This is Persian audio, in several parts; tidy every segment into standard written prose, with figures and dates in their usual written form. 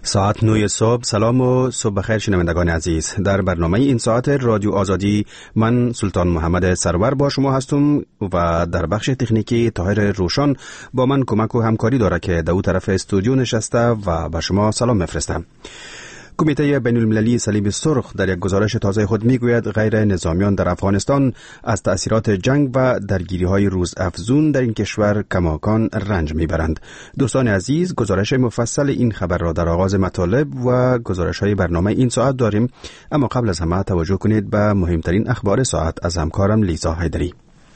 ساعت 9 صبح. سلام و صبح بخیر شنوندگان عزیز. در برنامه این ساعت رادیو آزادی من سلطان محمد سرور با شما هستم و در بخش تکنیکی طاهر روشن با من کمک و همکاری داره که در اون طرف استودیو نشسته و به شما سلام میفرستم. کمیته بین المللی صلیب سرخ در یک گزارش تازه خود میگوید غیر نظامیان در افغانستان از تأثیرات جنگ و درگیری‌های روزافزون در این کشور کماکان رنج میبرند. دوستان عزیز، گزارش مفصل این خبر را در آغاز مطالب و گزارش‌های برنامه این ساعت داریم، اما قبل از همه توجه کنید به مهمترین اخبار ساعت از همکارم لیزا حیدری.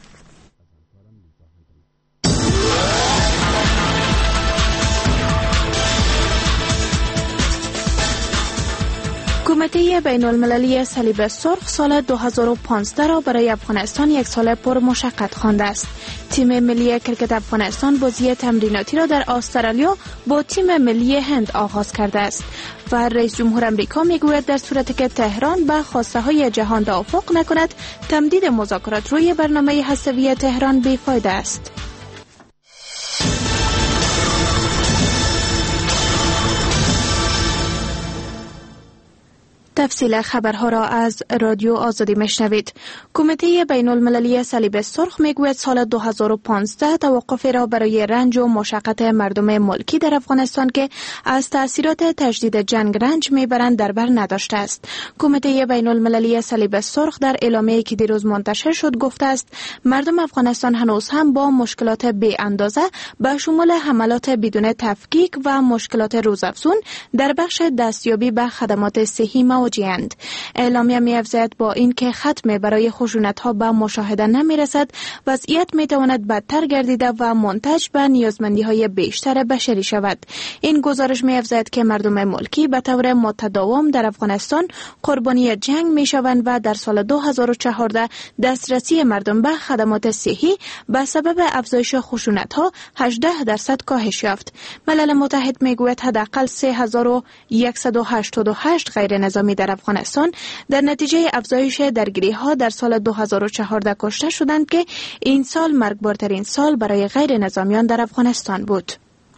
کمیته بین المللی صلیب سرخ سال 2015 را برای افغانستان یک سال پر مشقت خوانده است. تیم ملی کرکت افغانستان بازی تمریناتی را در استرالیا با تیم ملی هند آغاز کرده است و رئیس جمهور امریکا میگوید در صورتی که تهران به خواسته های جهان توافق نکند، تمدید مذاکرات روی برنامه هسته‌ای تهران بی‌فایده است. تفصیل خبرها را از رادیو آزادی میشنوید. کمیته بین المللی صلیب سرخ میگوید سال 2015 توقفی را برای رنج و مشقت مردم ملکی در افغانستان که از تأثیرات تجدید جنگ رنج میبرند در بر نداشته است. کمیته بین المللی صلیب سرخ در اعلامیه‌ای که دیروز منتشر شد گفته است مردم افغانستان هنوز هم با مشکلات بی اندازه به شمول حملات بدون تفکیک و مشکلات روزافزون در بخش دستیابی به خدمات صحی مواجه‌اند. اعلامیه می‌افزاید با اینکه ختم برای خشونت‌ها به مشاهده نمی‌رسد، وضعیت می‌تواند بدتر گردیده و منتج به نیازمندی‌های بیشتر بشری شود. این گزارش می‌افزاید که مردم ملکی به طور متداوم در افغانستان قربانی جنگ می‌شوند و در سال 2014 دسترسی مردم به خدمات صحی به سبب افزایش خشونت‌ها 18% کاهش یافت. ملل متحد می‌گوید حداقل 3188 غیر نظامی در افغانستان در نتیجه افزایش درگیری‌ها در سال 2014 کشته شدند که این سال مرگبارترین سال برای غیر نظامیان در افغانستان بود.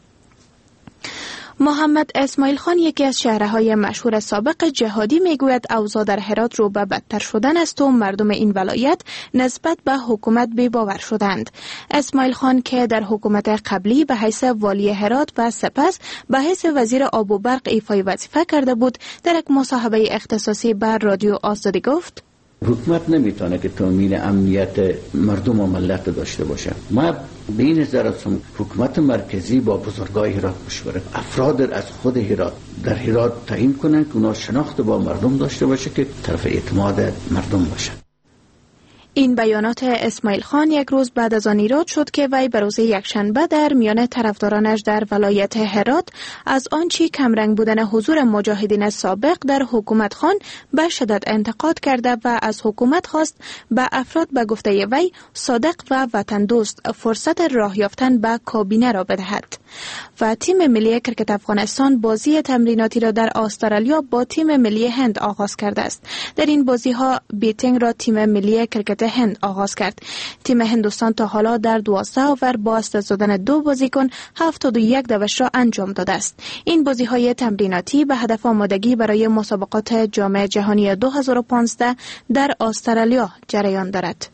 محمد اسماعیل خان، یکی از شهرهای مشهور سابق جهادی، میگوید اوضاع در هرات رو به بدتر شدن است و مردم این ولایت نسبت به حکومت بی‌باور شدند. اسماعیل خان که در حکومت قبلی به حیث والی هرات و سپس به حیث وزیر آب و برق ایفای وظیفه کرده بود، در یک مصاحبه اختصاصی بر رادیو آزادی گفت: حکومت نمیتونه که تامین امنیت مردم و ملت داشته باشه. ما به این نظر هستم حکومت مرکزی با بزرگای هرات مشوره، افراد از خود هرات در هرات تعیین کنن که اونا شناخت با مردم داشته باشه که طرف اعتماد مردم باشه. این بیانات اسماعیل خان یک روز بعد از آن ایراد شد که وی به روز یکشنبه در میان طرفدارانش در ولایت هرات از آنچه کمرنگ بودن حضور مجاهدین سابق در حکومت خان به شدت انتقاد کرده و از حکومت خواست به افراد به گفته وی صادق و وطن دوست فرصت راه یافتن به کابینه را بدهد. و تیم ملی کرکت افغانستان بازی تمریناتی را در استرالیا با تیم ملی هند آغاز کرده است. در این بازی ها بیتینگ را تیم ملی کرکت هند آغاز کرد. تیم هندوستان تا حالا در 12 اوور با از دست دادن 2 بازیکن 71 دوش را انجام داده است. این بازی های تمریناتی به هدف آمادگی برای مسابقات جام جهانی 2015 در استرالیا جریان دارد.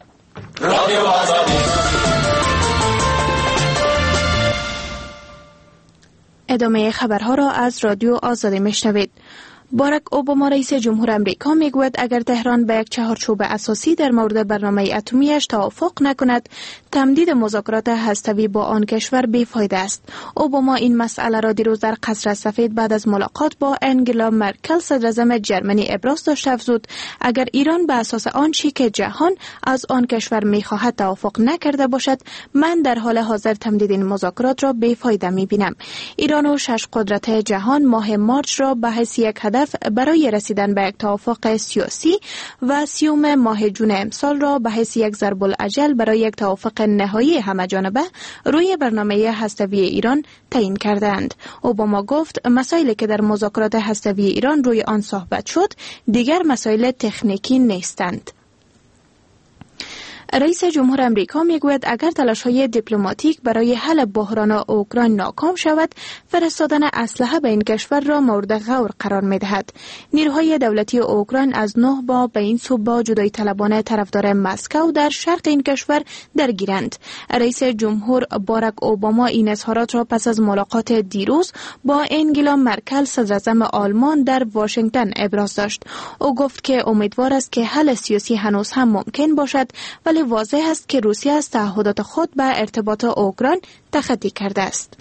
ادامه خبرها را از رادیو آزادی میشنوید. باراک اوباما رئیس جمهور امریکا میگوید اگر تهران به یک چهارچوب اساسی در مورد برنامه اتمیش توافق نکند، تمدید مذاکرات هسته‌ای با آن کشور بی‌فایده است. اوباما این مسئله را دیروز در قصر سفید بعد از ملاقات با انگلا مرکل صدراعظم جرمنی ابراز داشت افزود اگر ایران به اساس آنچه که جهان از آن کشور می‌خواهد توافق نکرده باشد، من در حال حاضر تمدید این مذاکرات را بی‌فایده می‌بینم. ایران و 6 قدرت جهان ماه مارچ را به حیث یک هدف برای رسیدن به یک توافق سیاسی و 30 ماه جون امسال را به حیث یک ضرب الاجل برای یک توافق نهایی همه‌جانبه روی برنامه هسته‌ای ایران تعیین کردند. اوباما گفت مسائلی که در مذاکرات هسته‌ای ایران روی آن صحبت شد دیگر مسائل تکنیکی نیستند. رئیس جمهور امریکا میگوید اگر تلاش‌های دیپلماتیک برای حل بحران اوکراین ناکام شود، فرستادن اسلحه به این کشور را مورد غور قرار می‌دهد. نیروهای دولتی اوکراین از 9 ماه به این سو با جدایی طلبان طرفدار مسکو در شرق این کشور درگیرند. رئیس جمهور باراک اوباما این اظهارات را پس از ملاقات دیروز با انگلا مرکل صدراعظم آلمان در واشنگتن ابراز داشت. او گفت که امیدوار است که حل سیاسی هنوز هم ممکن باشد، ولی واضح است که روسیه از تعهدات خود به ارتباط اوکراین تخطی کرده است.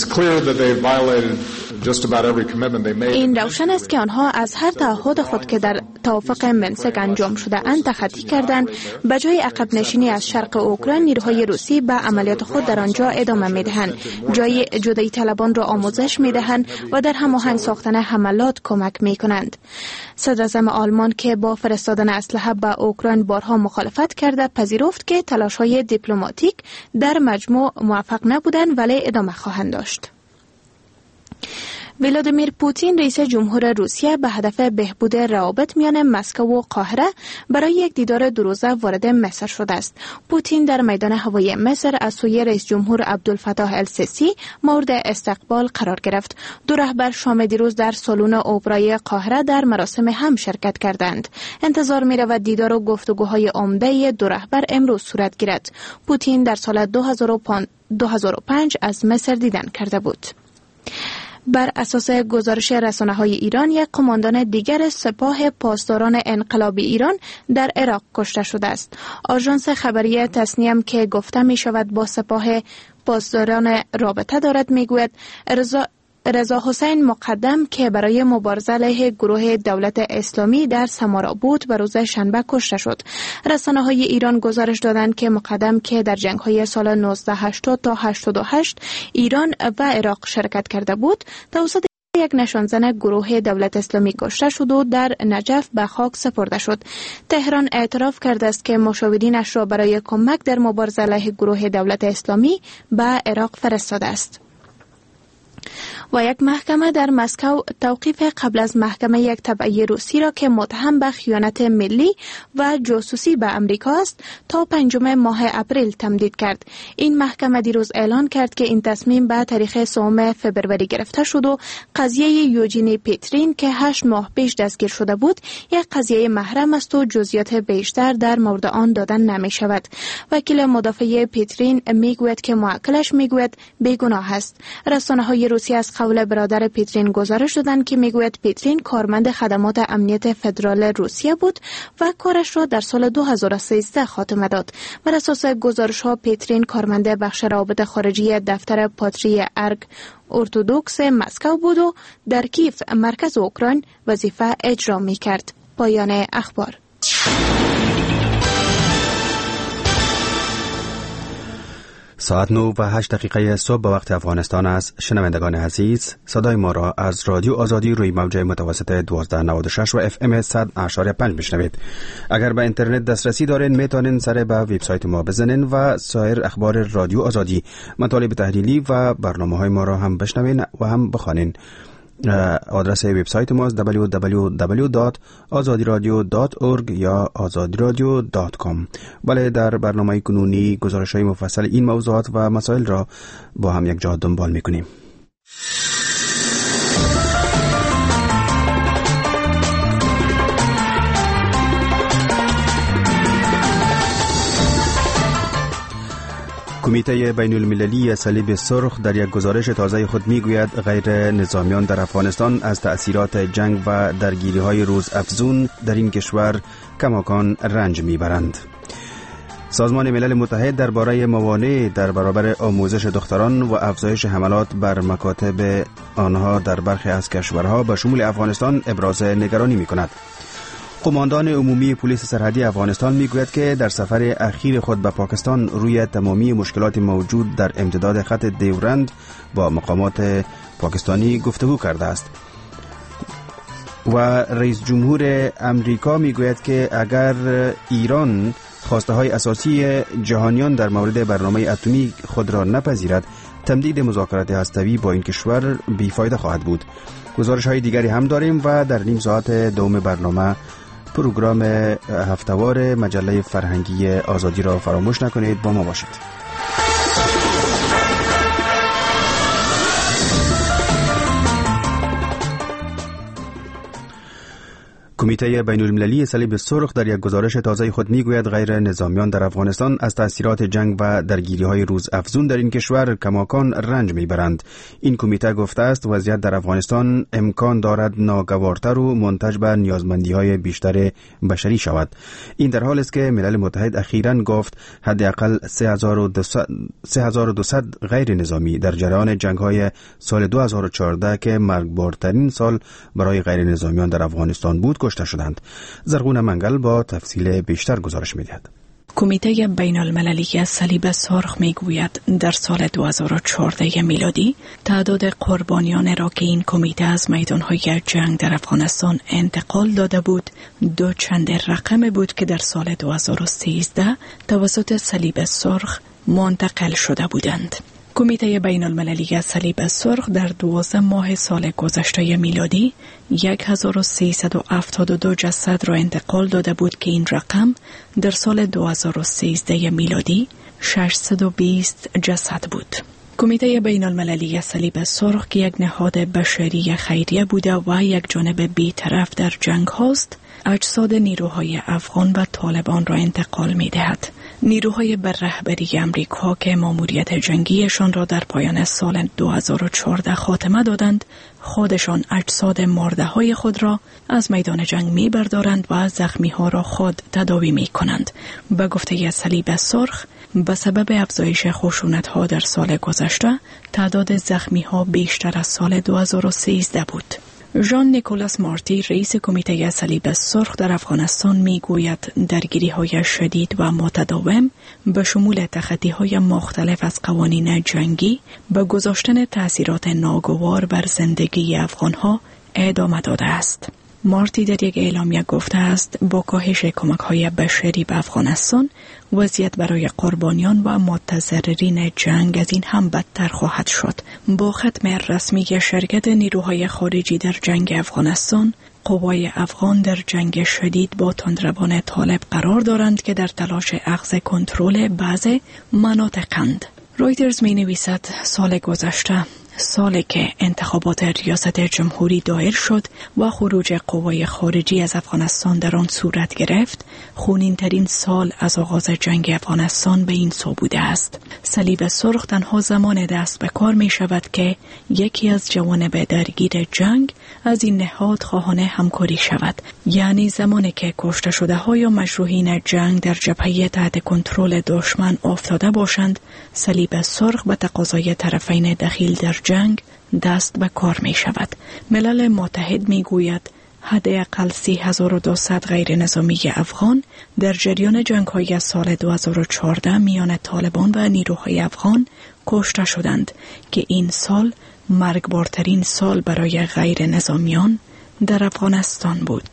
این روشن است که آنها از هر تعهد خود که در توافق منسک انجام شده اند تخطی کردند. به جای عقب نشینی از شرق اوکراین، نیروهای روسی به عملیات خود در آنجا ادامه می‌دهند. جای جدایی طلبان را آموزش می‌دهند و در هماهنگ ساختن حملات کمک می‌کنند. صدراعظم آلمان که با فرستادن اسلحه به اوکراین بارها مخالفت کرده، پذیرفت که تلاش‌های دیپلماتیک در مجموع موفق نبودند ولی ادامه خواهند داشت. ولادیمیر پوتین رئیس جمهور روسیه به هدف بهبود روابط میان مسکو و قاهره برای یک دیدار دو روزه وارد مصر شده است. پوتین در میدان هوایی مصر از سوی رئیس جمهور عبدالفتاح السیسی مورد استقبال قرار گرفت. دو رهبر شام دیروز در سالن اپرای قاهره در مراسم هم شرکت کردند. انتظار می‌رود دیدار و گفتگوهای عمده دو رهبر امروز صورت گیرد. پوتین در سال 2005 از مصر دیدن کرده بود. بر اساس گزارش رسانه‌های ایران، یک قماندان دیگر سپاه پاسداران انقلابی ایران در عراق کشته شده است. آژانس خبری تسنیم که گفته می شود با سپاه پاسداران رابطه دارد میگوید رضا حسین مقدم که برای مبارزه علیه گروه دولت اسلامی در سمارا بود به روز شنبه کشته شد. رسانه‌های ایران گزارش دادند که مقدم که در جنگ‌های سال 1980 تا 88 ایران و عراق شرکت کرده بود، توسط یک نشانزن گروه دولت اسلامی کشته شد و در نجف به خاک سپرده شد. تهران اعتراف کرده است که مشاورینش را برای کمک در مبارزه علیه گروه دولت اسلامی به عراق فرستاده است. و یک محکمه در مسکو توقیف قبل از محکمه یک تبعی روسی را که متهم به خیانت ملی و جاسوسی به امریکا است تا 5 ماه اپریل تمدید کرد. این محکمه دیروز اعلان کرد که این تصمیم به تاریخ 3 فوریه گرفته شد و قضیه یوجینی پیترین که 8 ماه پیش دستگیر شده بود یک قضیه محرم است و جزئیات بیشتر در مورد آن دادن نمی شود. وکیل مدافع پیترین میگوید که موکلش میگوید بیگناه است. رسانه‌های روسی از قول برادر پیترین گزارش دادند که میگوید پیترین کارمند خدمات امنیت فدرال روسیه بود و کارش را در سال 2013 خاتمه داد. بر اساس گزارش‌ها پیترین کارمند بخش روابط خارجی دفتر پاتریارک ارتدوکس مسکو بود و در کیف مرکز اوکراین وظیفه اجرا می‌کرد. پایان اخبار. ساعت 9 و 8 دقیقه صبح به وقت افغانستان است. شنوندگان عزیز، صدای ما را از رادیو آزادی روی موج متوسط 1296 و FM 100.5 بشنوید. اگر به اینترنت دسترسی دارین میتونین سر به وبسایت ما بزنین و سایر اخبار رادیو آزادی، مطالب تحلیلی و برنامه‌های ما را هم بشنوین و هم بخوانین. آدرس وبسایت ما است www.azadiradio.org یا azadiradio.com. بله، در برنامه کنونی گزارش‌های مفصل این موضوعات و مسائل را با هم یک جا دنبال می‌کنیم. کمیته بین المللی صلیب سرخ در یک گزارش تازه خود میگوید غیر نظامیان در افغانستان از تأثیرات جنگ و درگیری‌های روز افزون در این کشور کماکان رنج میبرند. سازمان ملل متحد درباره موانع در برابر آموزش دختران و افزایش حملات بر مکاتب آنها در برخی از کشورها به شمول افغانستان ابراز نگرانی میکند. قماندان عمومی پلیس سرحدی افغانستان میگوید که در سفر اخیر خود به پاکستان روی تمامی مشکلات موجود در امتداد خط دیورند با مقامات پاکستانی گفتگو کرده است. و رئیس جمهور امریکا میگوید که اگر ایران خواسته های اساسی جهانیان در مورد برنامه اتمی خود را نپذیرد، تمدید مذاکرات هسته‌ای با این کشور بیفایده خواهد بود. گزارش های دیگری هم داریم و در نیم ساعت دوم برنامه پروگرام هفتهوار مجله فرهنگی آزادی را فراموش نکنید. با ما باشید. کمیته بین المللی صلیب سرخ در یک گزارش تازه خود میگوید غیر نظامیان در افغانستان از تأثیرات جنگ و درگیری‌های روز افزون در این کشور کماکان رنج میبرند. این کمیته گفته است وضعیت در افغانستان امکان دارد ناگوارتر و منتج به نیازمندی‌های بیشتر بشری شود. این در حالی است که ملل متحد اخیراً گفت حداقل 3200 غیر نظامی در جریان جنگ‌های سال 2014 که مرگبارترین سال برای غیر نظامیان در افغانستان بود کشته شدند. زرغون منگل با تفصیل بیشتر گزارش می‌دهد. کمیته بین المللی صلیب سرخ میگوید در سال 2014 میلادی تعداد قربانیان را که این کمیته از میدانهای جنگ در افغانستان انتقال داده بود دو چند رقم بود که در سال 2013 توسط صلیب سرخ منتقل شده بودند. کمیته بین المللی صلیب سرخ در 12 ماه سال گذشته میلادی 1372 جسد را انتقال داده بود که این رقم در سال 2013 میلادی 620 جسد بود. کمیته بین المللی صلیب سرخ که یک نهاد بشری خیریه بوده و یک جانب بی‌طرف در جنگ هاست، اجساد نیروهای افغان و طالبان را انتقال می دهد. نیروهای بر رهبری امریکا که ماموریت جنگیشان را در پایان سال 2014 خاتمه دادند، خودشان اجساد مرده های خود را از میدان جنگ می بردارند و زخمی ها را خود تداوی می کنند. به گفته صلیب سرخ، به سبب افزایش خشونت ها در سال گذشته، تعداد زخمی ها بیشتر از سال 2013 بود. ژان نیکولاس مارتی رئیس کمیته صلیب سرخ در افغانستان میگوید درگیری‌های شدید و متداوم به شمول تخطی‌های مختلف از قوانین جنگی به گذاشتن تأثیرات ناگوار بر زندگی افغان‌ها ادامه داده است. مارتی در یک اعلامیه گفته است با کاهش کمک‌های بشری به افغانستان وضعیت برای قربانیان و متضررین جنگ از این هم بدتر خواهد شد. با ختم رسمی شرکت نیروهای خارجی در جنگ افغانستان، قوای افغان در جنگ شدید با تندروان طالب قرار دارند که در تلاش اخذ کنترل بعضی مناطقند. رویترز می نویسد سال گذشته، سالی که انتخابات ریاست جمهوری دایر شد و خروج قوای خارجی از افغانستان در آن صورت گرفت، خونین ترین سال از آغاز جنگ افغانستان به این سو بوده است. صلیب سرخ تنها زمان دست به کار می شود که یکی از جوانب درگیر جنگ از این نهاد خواهان همکاری شود، یعنی زمانی که کشته شده ها یا مجروحین جنگ در جبهه تحت کنترل دشمن افتاده باشند. صلیب سرخ به تقاضای طرفین دخیل در جنگ دست به کار می شود. ملل متحد می گوید حداقل 3200 غیر نظامی افغان در جریان جنگ‌های سال 2014 میان طالبان و نیروهای افغان کشته شدند که این سال مرگبارترین سال برای غیر نظامیان در افغانستان بود.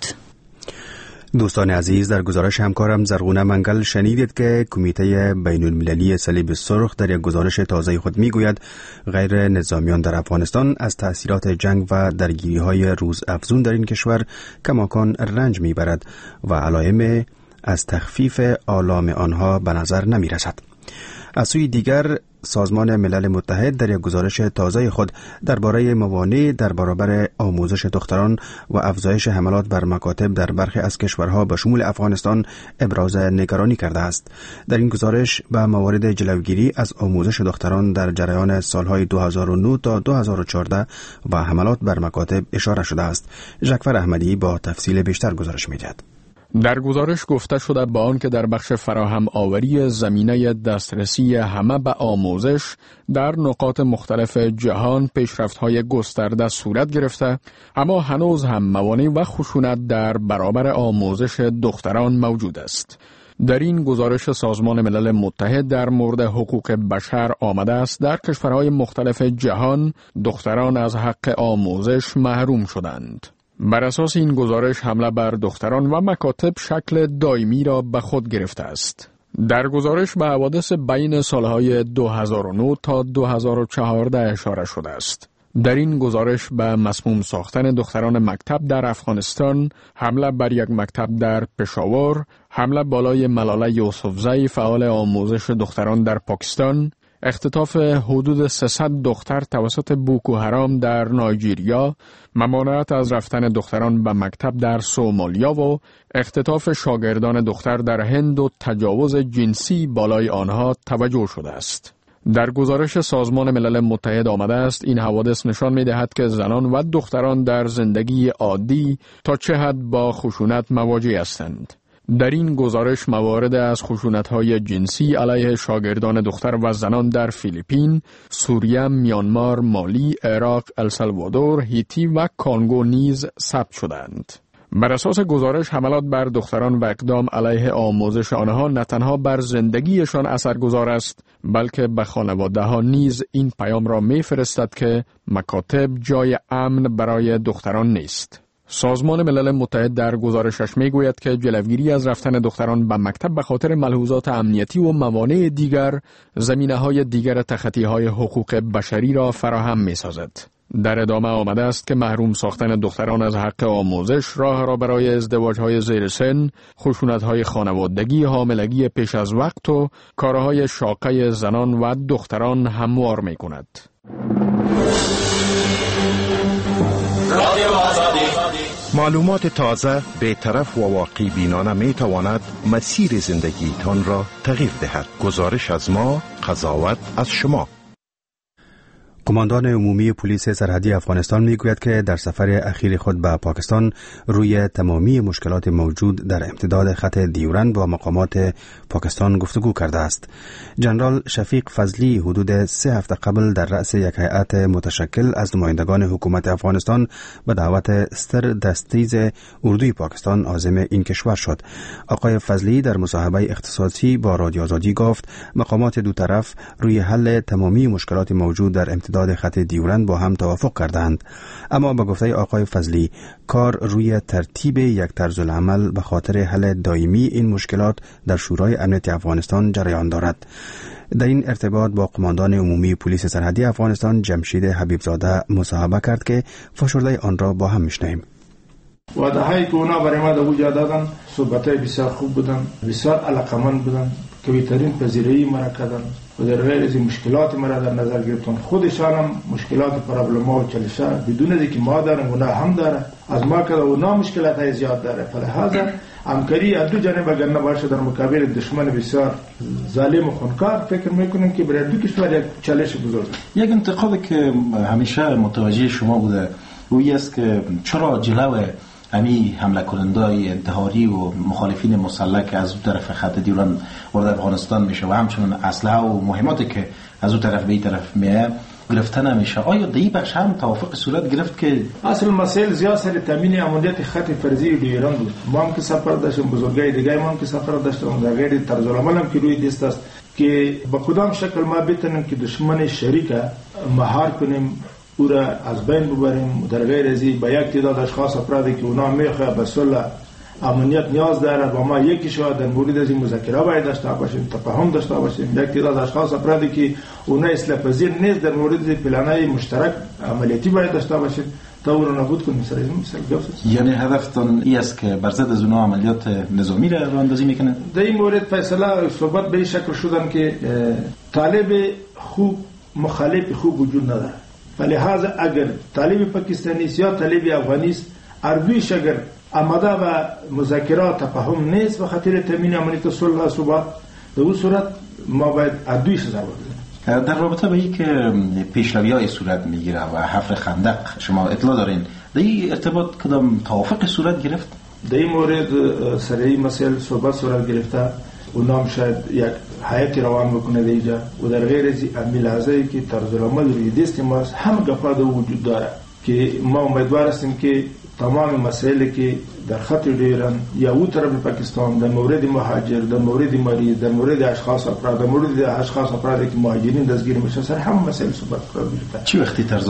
دوستان عزیز، در گزارش همکارم زرغون منگل شنیدید که کمیته بین المللی صلیب سرخ در یک گزارش تازه خود میگوید غیر نظامیان در افغانستان از تأثیرات جنگ و درگیری‌های روز افزون در این کشور کماکان رنج میبرد و علائم از تخفیف آلام آنها به نظر نمیرسد. از سوی دیگر سازمان ملل متحد در یک گزارش تازه خود درباره موانع در برابر آموزش دختران و افزایش حملات بر مکاتب در برخی از کشورها به شمول افغانستان ابراز نگرانی کرده است. در این گزارش به موارد جلوگیری از آموزش دختران در جریان سالهای 2009 تا 2014 و حملات بر مکاتب اشاره شده است. ژکفر احمدی با تفصیل بیشتر گزارش می‌دهد. در گزارش گفته شده با آنکه در بخش فراهم آوری زمینه دسترسی همه به آموزش در نقاط مختلف جهان پیشرفت‌های گسترده صورت گرفته، اما هنوز هم موانع و خشونت در برابر آموزش دختران موجود است. در این گزارش سازمان ملل متحد در مورد حقوق بشر آمده است در کشورهای مختلف جهان دختران از حق آموزش محروم شدند. بر اساس این گزارش حمله بر دختران و مکاتب شکل دائمی را به خود گرفته است. در گزارش به حوادث بین سالهای 2009 تا 2014 اشاره شده است. در این گزارش به مسموم ساختن دختران مکتب در افغانستان، حمله بر یک مکتب در پشاور، حمله بالای ملاله یوسفزئی فعال آموزش دختران در پاکستان، اختطاف حدود 300 دختر توسط بوکو حرام در نایجیریا، ممانعت از رفتن دختران به مکتب در سومالیا و اختطاف شاگردان دختر در هند و تجاوز جنسی بالای آنها توجه شده است. در گزارش سازمان ملل متحد آمده است این حوادث نشان می دهد که زنان و دختران در زندگی عادی تا چه حد با خشونت مواجه هستند. در این گزارش موارد از خشونت‌های جنسی علیه شاگردان دختر و زنان در فیلیپین، سوریه، میانمار، مالی، عراق، السالوادور، هیتی و کانگو نیز ثبت شدند. بر اساس گزارش حملات بر دختران و اقدام علیه آموزش آنها نه تنها بر زندگیشان اثرگذار است، بلکه به خانواده‌ها نیز این پیام را می‌فرستد که مکاتب جای امن برای دختران نیست. سازمان ملل متحد در گزارشش میگوید که جلوگیری از رفتن دختران به مکتب به خاطر ملحوظات امنیتی و موانع دیگر، زمینه‌های دیگر تخطی‌های حقوق بشری را فراهم می‌سازد. در ادامه آمده است که محروم ساختن دختران از حق آموزش راه را برای ازدواج‌های زیر سن، خشونت‌های خانوادگی، حاملگی پیش از وقت و کارهای شاقه زنان و دختران هموار می‌کند. معلومات تازه، بی‌طرف و واقع بینانه می تواند مسیر زندگی تان را تغییر دهد. گزارش از ما، قضاوت از شما. قماندان عمومی پلیس سرحدی افغانستان میگوید که در سفر اخیر خود به پاکستان روی تمامی مشکلات موجود در امتداد خط دیورند با مقامات پاکستان گفتگو کرده است. جنرال شفیق فضلی حدود 3 هفته قبل در رأس یک هیئت متشکل از نمایندگان حکومت افغانستان به دعوت ستر دستیز اردوی پاکستان عازم این کشور شد. آقای فضلی در مصاحبه اختصاصی با رادیو آزادی گفت مقامات دو طرف روی حل تمامی مشکلات موجود در امتداد خط دیورند با هم توافق کردند، اما به گفته آقای فضلی کار روی ترتیب یک طرز العمل به خاطر حل دائمی این مشکلات در شورای امنیت افغانستان جریان دارد. در این ارتباط با قماندان عمومی پلیس سرحدی افغانستان جمشید حبیبزاده مصاحبه کرد که فشرده آن را با هم میشنویم. وعده‌هایی که اونا برای ما در وجود دادن صحبت‌های بسیار خوب بودن، بسیار علاقمند بودن، قوی‌ترین پذیرایی مرا کردن و در غیر از مشکلات مرا در نظر گرفتن. خودشان هم مشکلات پرابلم‌ها و چالش‌ها بدون از اینکه ما دارن اونا هم داره، از ما که اونا مشکلات‌های زیاد داره، فلهذا همکاری از دو جانب اگر نباشه در مقابل دشمن بسیار ظالم و خونکار فکر می‌کنم که برای دو کشور یک چالش بزرگ است. یک انتقادی که همیشه متوجه شما بوده اوی است که چرا جلو امی حمله کنندای انتحاری و مخالفین مسلح که از اون طرف خط دیورند وارد افغانستان میشه و همچنین اسلحه و مهماتی که از اون طرف به این طرف میه گرفته نمیشه، آیا در این بخش هم توافق صورت گرفت که اصل مسائل زیاد سر تامین امنیت خط فرضی ایران بود؟ ما هم که سفر داشتیم، بزرگای دیگه ما هم که سفر داشتیم، در غیر طرز العمل هم که روی دست است که با کدام شکل ما بتونیم که دشمن شریک مهار کنیم، او را از بین ببریم. در غیر از این با یک تعداد اشخاص افرادی که اونا میخواه به صلح امنیت نیاز داره با ما یکی شد در مورد از این مذاکره باید داشته باشیم، تفاهم داشته باشیم. یک تعداد اشخاص افرادی که اونا اصلاح پذیر نیست در مورد پلانای مشترک عملیاتی باید داشته باشیم تا او را نابود کنیم. سر این مثال یعنی هدفتون این است که بر ضد از اونها عملیات نظامی را راهاندازی میکنه؟ در این مورد فیصله صحبت به این شکل شدن که طالب خوب مخالف خوب وجود نداره، فلهذا اگر طالب پاکستانی یا طالب افغانی است اردویش اگر آماده و مذاکرات تفاهم نیست و خاطر تامین امنیت صلح و ثبات، در اون صورت ما باید اردویش ضربه بزنیم. در رابطه با اینکه پیشروی‌های صورت میگیره و حفر خندق شما اطلاع دارین، در این ارتباط کدام توافق صورت گرفت؟ در این مورد سر این مسئله صورت گرفته، اونام شاید یک حیاتی روان بکنه دیجا و در غیر از این لحظه‌ای که طرز العمل روی دست ماست هم گفته وجود داره که ما امیدوار هستیم که تمام مسائلی که در خط ایران یا او طرف پاکستان در مورد مهاجر، در مورد مریض، در مورد اشخاص افراد، در مورد اشخاص افرادی که مهاجرین دستگیر میشن سر هم مسائل صحبت قرار گرفته. چی وقتی طرز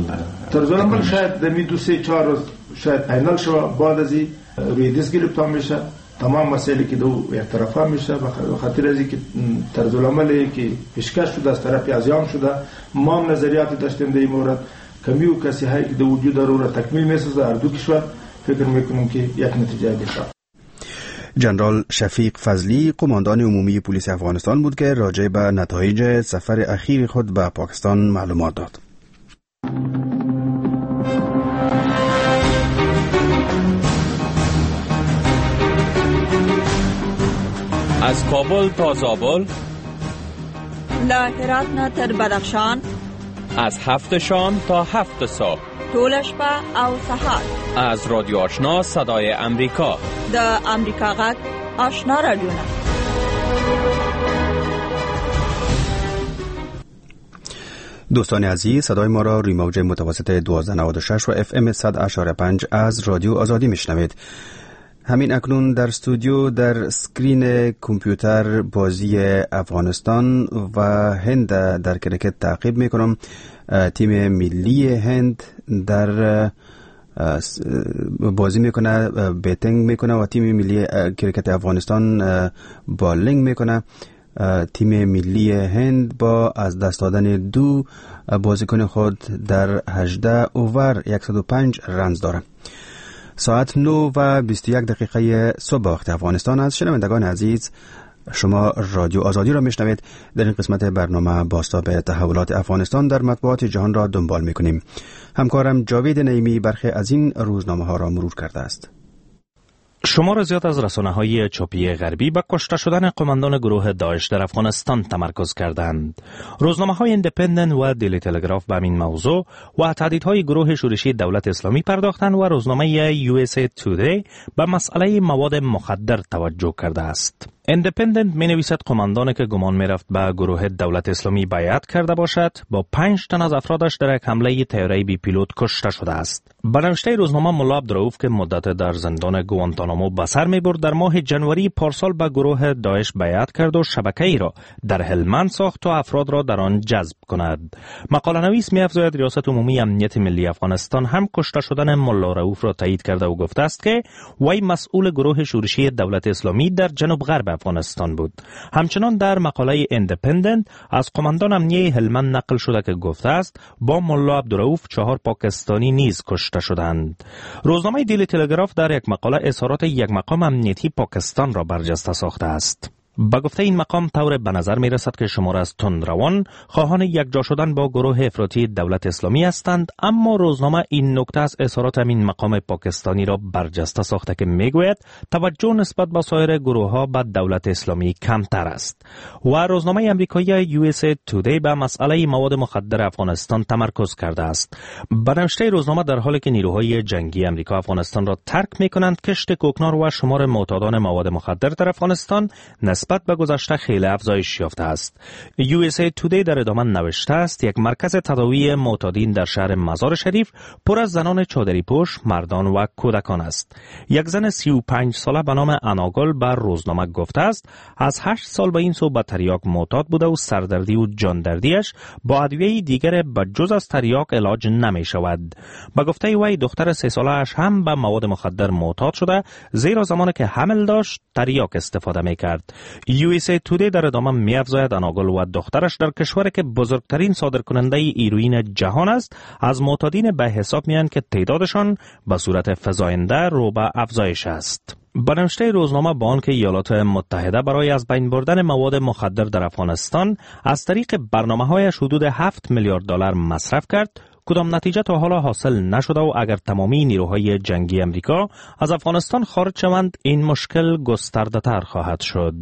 العمل شاید در می 2-3-4 روز شاید فینال شو، بعد از این روی دست گرفته میشه تمام مسائلی که دو اعتراف میشه به خاطر از اینکه طرز العملی که پیشکش شده از طرف ازیام شده. ما هم نظریاتی داشتیم در این مورد کمی و کسی هایی که در وجود داره را تکمیل می‌سازه. هر دو کشور فکر میکنم که یک نتیجه بشه. جنرال شفیق فضلی قماندان عمومی پلیس افغانستان بود که راجع به نتایج سفر اخیر خود به پاکستان معلومات داد. از کابل تا زابل، له هرات نه تر بدخشان، از 7 شام تا 7 صبح، ټول شپه او سهار، از رادیو آشنا صدای امریکا، د امریکا غږ آشنا رادیو. دوستان عزیز، صدای ما را روی موج متوسط 1296 و FM 100.5 از رادیو آزادی میشنوید. همین اکنون در استودیو در سکرین کامپیوتر بازی افغانستان و هند در کرکت تعقیب میکنم. تیم ملی هند در بازی میکنه، بیتینگ میکنه و تیم ملی کرکت افغانستان بالینگ میکنه. تیم ملی هند با از دست دادن 2 بازیکن خود در 18 اوور 105 رنز داره. ساعت 9 و 21 دقیقه صبح وقت افغانستان است. شنوندگان عزیز، شما رادیو آزادی را میشنوید. در این قسمت برنامه بازتاب تحولات افغانستان در مطبوعات جهان را دنبال میکنیم. همکارم جاوید نعیمی برخی از این روزنامه ها را مرور کرده است. شمار زیاد از رسانه‌های چاپی غربی به کشته شدن قماندان گروه داعش در افغانستان تمرکز کردند. روزنامه‌های ایندیپندنت و دیلی تلگراف به این موضوع و تهدیدهای گروه شورشی دولت اسلامی پرداختند و روزنامه USA Today به مسئله مواد مخدر توجه کرده است. ایندیپندنت می نویسد قماندانی که گمان می رفت به گروه دولت اسلامی بیعت کرده باشد با 5 تن از افرادش در یک حمله طیاره بی پیلوت کشته شده است. به نوشته روزنامه ملا عبدالرؤوف که مدت در زندان گوانتانامو به سر می برد، در ماه جنوری پارسال به گروه داعش بیعت کرد و شبکه‌ای را در هلمند ساخت تا افراد را در آن جذب کند. مقاله نویس می افزاید ریاست عمومی امنیت ملی افغانستان هم کشته شدن ملا رؤوف را تایید کرده و گفته است که وی مسئول گروه شورشی دولت اسلامی در جنوب غرب افغانستان بود. همچنان در مقاله ایندیپندنت از قماندان امنیه هلمند نقل شده که گفته است با ملا عبدالرؤوف 4 پاکستانی نیز کشته شدند. روزنامه دیلی تلگراف در یک مقاله اظهارات یک مقام امنیتی پاکستان را برجسته ساخته است. با گفته این مقام طور به نظر می رسد که شمار از تندروان خواهان یکجا شدن با گروه افراطی دولت اسلامی هستند، اما روزنامه این نکته از اظهارات این مقام پاکستانی را برجسته ساخته که می گوید توجه نسبت به سایر گروه ها به دولت اسلامی کمتر است. و روزنامه امریکایی USA Today به مسئله مواد مخدر افغانستان تمرکز کرده است. به نوشته روزنامه در حالی که نیروهای جنگی امریکا افغانستان را ترک می کنند، کشت کوکنار و شمار معتادان مواد مخدر در افغانستان نسبت به گذشته خیلی افزایش یافته است. USA Today در ادامه نوشته است یک مرکز تداوی معتادین در شهر مزار شریف پر از زنان چادری پوش، مردان و کودکان است. یک زن 35 ساله به نام اناگل بر روزنامه گفته است از 8 سال به این سو به تریاک معتاد بوده و سردردی و جاندردیش با ادویه دیگر بجز از تریاک علاج نمی شود. به گفته وی دختر 3 ساله اش هم به مواد مخدر معتاد شده، زیرا زمانی که حمل داشت تریاک استفاده می کرد. USA Today در ادامه می افزاید اناگل و دخترش در کشوری که بزرگترین صادرکننده ایروئین جهان است از معتادین به حساب میان که تعدادشان به صورت فزاینده رو به افزایش است. به نوشته روزنامه با آنکه ایالات متحده برای از بین بردن مواد مخدر در افغانستان از طریق برنامه‌هایش حدود 7 میلیارد دلار مصرف کرد، کدام نتیجه تا حالا حاصل نشده و اگر تمامی نیروهای جنگی امریکا از افغانستان خارج شوند این مشکل گسترده‌تر خواهد شد.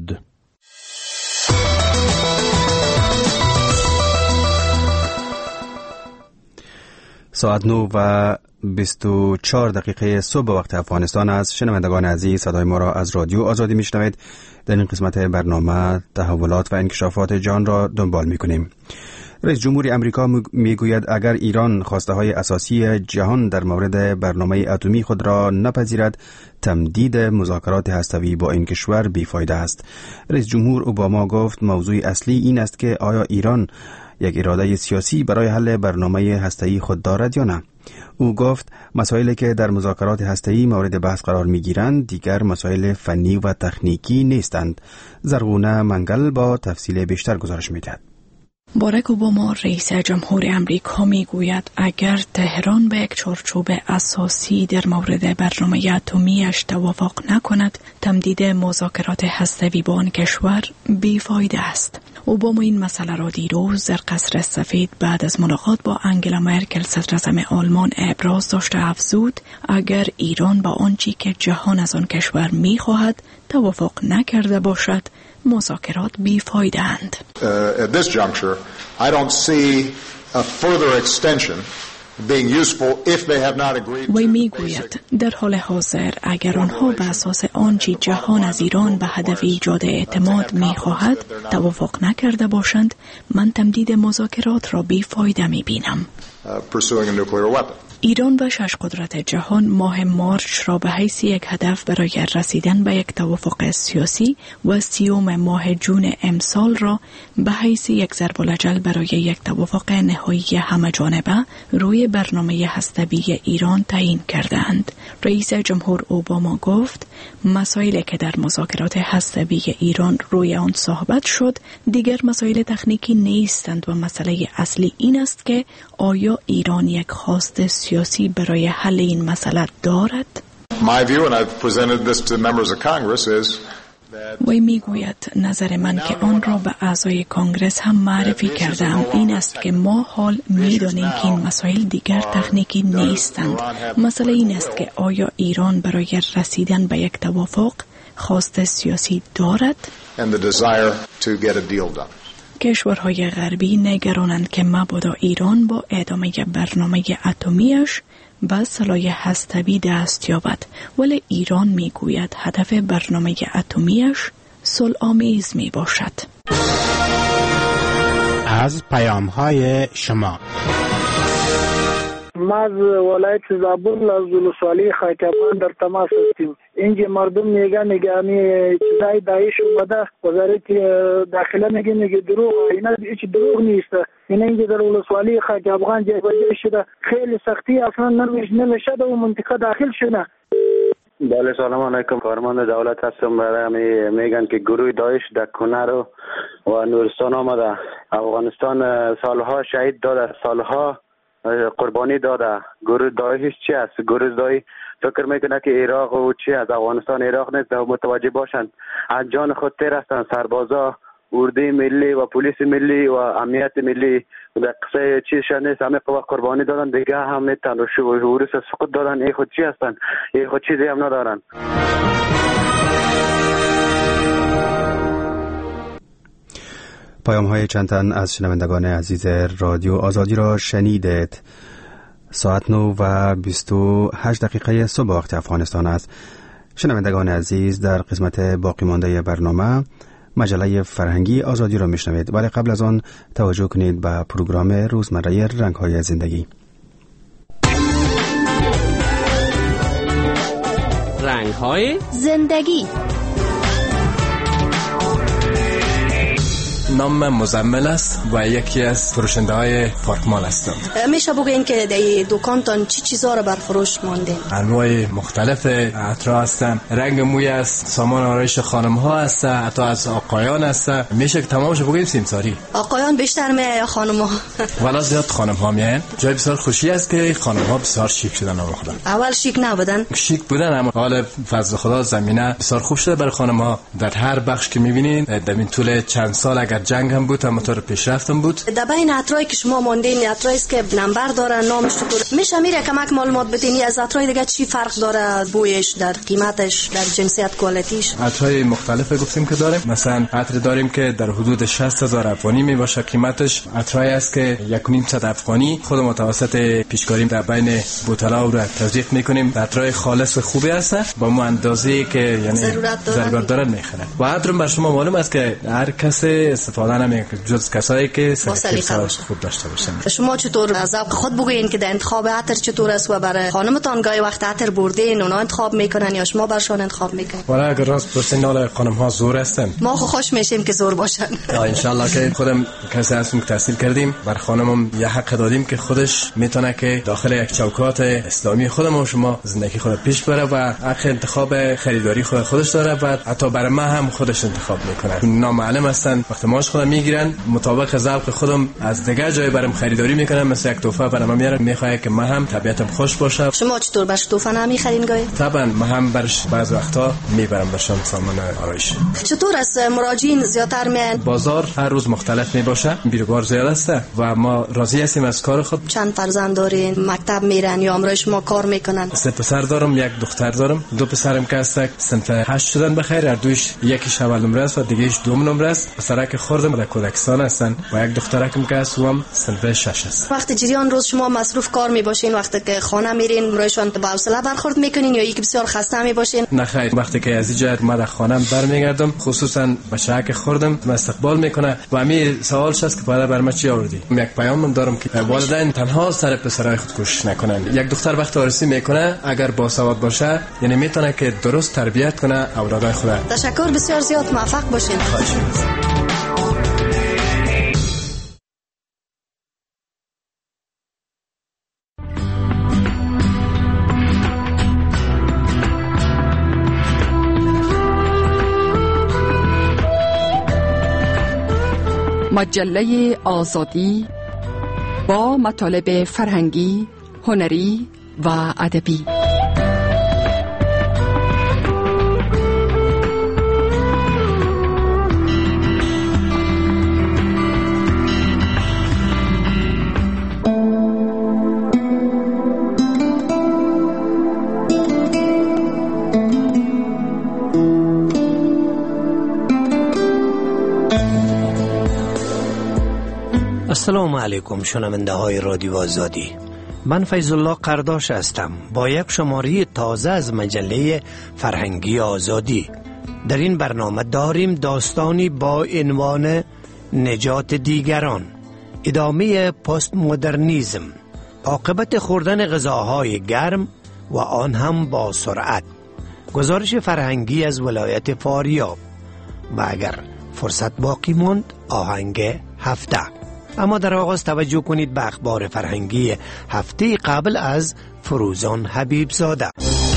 ساعت 9 و 24 دقیقه صبح وقت افغانستان است. شنوندگان عزیز، صدای ما را از رادیو آزادی میشنوید. در این قسمت برنامه تحولات و انکشافات جهان را دنبال میکنیم. رئیس جمهور امریکا میگوید اگر ایران خواسته های اساسی جهان در مورد برنامه اتمی خود را نپذیرد، تمدید مذاکرات هسته‌ای با این کشور بیفایده است. رئیس جمهور اوباما گفت موضوع اصلی این است که آیا ایران یک اراده سیاسی برای حل برنامه هسته‌ای خود دارد یا نه. او گفت مسائلی که در مذاکرات هسته‌ای مورد بحث قرار می‌گیرند دیگر مسائل فنی و تکنیکی نیستند. زرغونه منگل با تفصیل بیشتر گزارش می‌دهد. باراک اوباما رئیس جمهور امریکا میگوید اگر تهران به یک چارچوب اساسی در مورد برنامه اتمیش توافق نکند، تمدید مذاکرات هسته‌ای با آن کشور بیفایده است. اوباما این مسئله را دیروز در قصر سفید بعد از ملاقات با انگلا مرکل صدراعظم آلمان ابراز داشته افزود اگر ایران با آنچه که جهان از آن کشور می‌خواهد توافق نکرده باشد، مذاکرات بیفایده اند. At this juncture, I don't see a further extension being useful if they have not agreed. وی میگوید در حال حاضر اگر آنها به اساس آنچه جهان از ایران به هدف ایجاد اعتماد میخواهد توافق نکرده باشند، من تمدید مذاکرات را بیفایده میبینم. Pursuing a nuclear weapon. ایران و 6 قدرت جهان ماه مارچ را به حیث یک هدف برای رسیدن به یک توافق سیاسی و 30 ماه جون امسال را به حیث یک ضرب الاجل برای یک توافق نهایی همه جانبه روی برنامه هسته‌ای ایران تعیین کردند. رئیس جمهور اوباما گفت مسائلی که در مذاکرات هسته‌ای ایران روی آن صحبت شد دیگر مسائل تکنیکی نیستند و مسئله اصلی این است که آیا ایران یک خواست سیاسی برای حل این مسئله دارد؟ My view, and I've presented this to members of Congress, is وی میگوید نظر من که آن را به اعضای کانگرس هم معرفی کردم این است که ما حال می‌دانیم که این مسائل دیگر تکنیکی نیستند. مسئله این است که آیا ایران برای رسیدن به یک توافق خواست سیاسی دارد؟ and the desire to get a deal done. کشورهای غربی نگرانند که مبادا ایران با ادامه برنامه اتمیش به سلاح هسته‌ای دست یابد، ولی ایران میگوید هدف برنامه اتمیش صلح‌آمیز می باشد. از پیام‌های شما ما از ولایت زابل از ولسوالی خاکبان در تماس هستیم. اینجا مردم میگه چیزای داعش اومده، وزارت داخله میگه دروغ، اینا هیچ دروغ نیست. اینجا در ولسوالی خاکبان جای شده خیلی سختی اصلا نمیشه و منطقه داخل شده. بله سلام علیکم، کارمند دولت هستم. برای میگن که گروه داعش در کنر و نورستان آمده. افغانستان سالها شهید داده، سالها قربانی داده. گروه داعش چی است؟ گروه داعش فکر میکنه که عراق و چی است؟ افغانستان عراق نیست. متوجه باشند از جان خود تیر هستند. سربازا اردوی ملی و پلیس ملی و امنیت ملی در قصه چیشان نیست. همه قربانی دادن دیگه هم میتن و شورش سقوط دادن. ای خود چی هستند؟ ای خود چیزی هم ندارن. پیام های چند تن از شنوندگان عزیز رادیو آزادی را شنیدید. ساعت 9 و 28 دقیقه صبح وقت افغانستان است. شنوندگان عزیز، در قسمت باقی مانده برنامه مجله فرهنگی آزادی را میشنوید، ولی قبل از آن توجه کنید به پروگرام روزمره رنگ های زندگی. رنگ های زندگی. نام مزمل است و یکی از فروشنده های پارکمال هستم. میشه بگوین که در دکانتان چی چیزا رو بر فروش مانده؟ انواع مختلف عطر هستن، رنگ موی است، سامان آرایش خانم ها است، حتی از آقایان است. میشه که تمامش بگویم سیمساری. آقایان بیشتر میایه یا خانم ها؟ والا زیاد خانم ها میاین. جای بسیار خوشی است که خانم ها بسیار شیک شدن آمدن. اول شیک نبودن؟ شیک بودن، اما حال فضل خدا زمینه بسیار خوب شده برای خانم ها. در هر بخش که میبینین در این طول چند سال اگر جنگ هم بود اما طور پیشرفتم بود. در بین عطرایی که شما ماندین، عطرایی است که نمبر داره، نامش چطور میشه میره کمک معلومات بدین؟ از عطرای دیگه چی فرق داره؟ بویش، در قیمتش، در جنسیت، کوالیتیش؟ عطرای مختلف گفتیم که داریم. مثلا عطر داریم که در حدود 60,000 افغانی می باشه قیمتش. عطرایی است که 1.5 افغانی خود متوسط پیشکاری در بین بوتلا رو تزریق میکنیم. عطرای خالص خوبی هست با مو اندازه‌ای که یعنی ضرورت داره میخره. و عطر بر شما معلوم است که هر کس استفاده نمیکنه جز کسایی که سلیقه خوب داشته باشن. شما چطور از ذوق خود بگوین که در انتخاب عطر چطور است و برای خانمتان گاهی وقت عطر بردین اونا انتخاب میکنن یا شما برشون انتخاب میکنین؟ والا اگر راست پرسین نال خانم ها زور هستن. ما خوش میشیم که زور باشن. ان شاء الله که خودم کسی هستم که تحصیل کردیم، بر خانمم یه حق دادیم که خودش میتونه که داخل یک چوکات اسلامی خودم و شما زندگی خود پیش بره و حق انتخاب خریداری خودش داره و حتی برای ما هم خودش انتخاب میکنه. نامعلم هستن وقتی ما ماش خودم میگیرن، مطابق ذوق خودم از دیگه جای برام خریداری میکنن، مثل یک تحفه برام میارن، میخواد که من هم طبیعتم خوش باشه. شما چطور برش تحفه نمیخرین گاهی؟ طبعا من هم برش بعض وقتا میبرم برشان سامان آرایشی. چطور است مراجعین زیادتر میان؟ بازار هر روز مختلف میباشه، بیروبار زیاد است و ما راضی هستیم از کار خود. چند فرزند دارین؟ مکتب میرن یا همراه شما کار میکنن؟ 3 پسر دارم، 1 دختر دارم. 2 پسرم که هستن صنف 8 شدن بخیر، هر دویش یکیش اول نمره است و دیگه‌اش دوم نمره است. پسرک خوردم در کودکستان هستن و 1 دخترکم که است هم صنف 6 است. وقتی جریان روز شما مصروف کار میباشین، وقتی که خانه میرین برایشان با حوصله برخورد میکنین یا اینکه بسیار خسته میباشین؟ نه خیر، وقتی که از اینجا ما در خانه برمیگردم، خصوصا بچه‌ها که خوردم استقبال میکنه و همین سوالش است که پدر بر ما چی آوردی. یک پیام دارم که والدین تنها سر پسرای خود کوشش نکنن. یک دختر وقتی آرسی میکنه اگر باسواد باشه یعنی میتونه که درست تربیت کنه اولادای خود. تشکر، بسیار زیاد موفق باشین. مجله آزادی با مطالب فرهنگی، هنری و ادبی. السلام علیکم شنونده های رادیو آزادی. من فیض الله قرداش هستم با یک شماره تازه از مجله فرهنگی آزادی. در این برنامه داریم داستانی با عنوان نجات دیگران، ادامه پست مدرنیزم، عاقبت خوردن غذاهای گرم و آن هم با سرعت، گزارش فرهنگی از ولایت فاریاب و اگر فرصت باقی ماند آهنگ هفته. اما در آغاز توجه کنید به اخبار فرهنگی هفته قبل از فروزان حبیب زاده.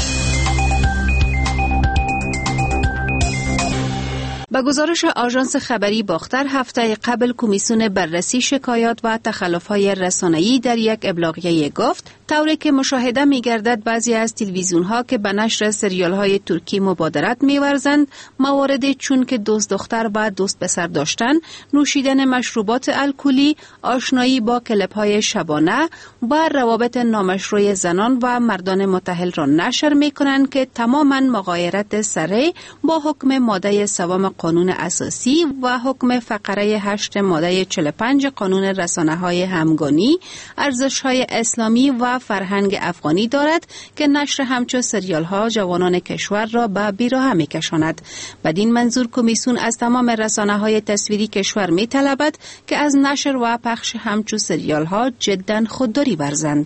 با گزارش آژانس خبری باختر، هفته قبل کمیسیون بررسی شکایات و تخلف‌های رسانه‌ای در یک ابلاغیه گفت طوری که مشاهده می‌گردد بعضی از تلویزیون‌ها که به نشر سریال‌های ترکی مبادرت می‌ورزند، مواردی چون که دوست دختر و دوست پسر داشتن، نوشیدن مشروبات الکلی، آشنایی با کلپ‌های شبانه و روابط نامشروع زنان و مردان متأهل را نشر می‌کنند که تماماً مغایرت صریح با حکم ماده سوم قانون اساسی و حکم فقره 8 ماده 45 قانون رسانه‌های همگانی، ارزش‌های اسلامی و فرهنگ افغانی دارد که نشر همچو سریال‌ها جوانان کشور را به بیراهه می‌کشاند. بدین منظور کمیسیون از تمام رسانه‌های تصویری کشور می‌طلبد که از نشر و پخش همچو سریال‌ها جداً خودداری ورزند.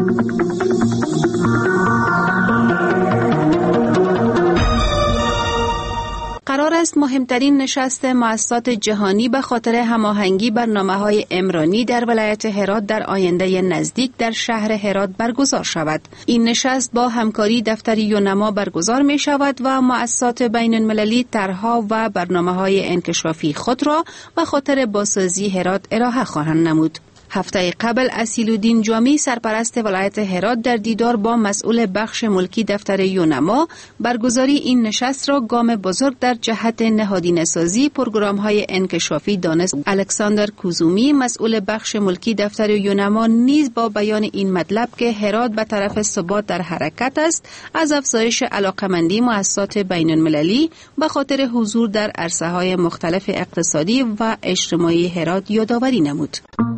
قرار است مهمترین نشست مؤسسات جهانی به خاطر هماهنگی برنامه‌های عمرانی در ولایت هرات در آینده نزدیک در شهر هرات برگزار شود. این نشست با همکاری دفتر یونما برگزار می شود و مؤسسات بین المللی طرح‌ها و برنامه‌های انکشافی خود را به خاطر بازسازی هرات ارائه خواهند نمود. هفته قبل اسیل‌الدین جامی سرپرست ولایت هرات در دیدار با مسئول بخش ملکی دفتر یونما برگزاری این نشست را گام بزرگ در جهت نهادینه‌سازی پروگرام‌های انکشافی دانست. الکساندر کوزومی مسئول بخش ملکی دفتر یونما نیز با بیان این مطلب که هرات به طرف ثبات در حرکت است، از افزایش علاقمندی مؤسسات بین المللی به خاطر حضور در عرصه‌های مختلف اقتصادی و اجتماعی هرات یادآوری نمود.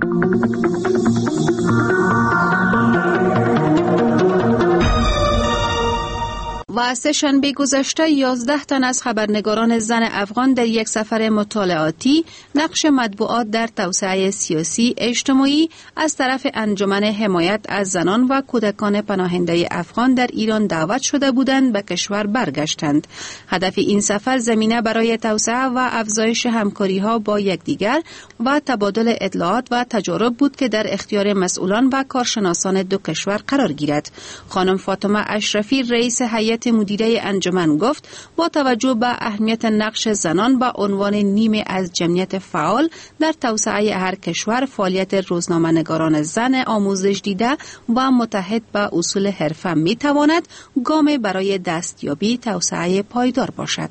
و سه‌شنبه گذشته 11 تن از خبرنگاران زن افغان در یک سفر مطالعاتی نقش مطبوعات در توسعه سیاسی اجتماعی از طرف انجمن حمایت از زنان و کودکان پناهنده افغان در ایران دعوت شده بودند به کشور برگشتند. هدف این سفر زمینه برای توسعه و افزایش همکاری‌ها با یکدیگر و تبادل اطلاعات و تجارب بود که در اختیار مسئولان و کارشناسان دو کشور قرار گیرد. خانم فاطمه اشرفی رئیس هیئت هیئت مدیره انجمن گفت با توجه به اهمیت نقش زنان به عنوان نیمه از جمعیت فعال در توسعه هر کشور، فعالیت روزنامه‌نگاران زن آموزش دیده و متحد به اصول حرفه می تواند گام برای دستیابی توسعه پایدار باشد.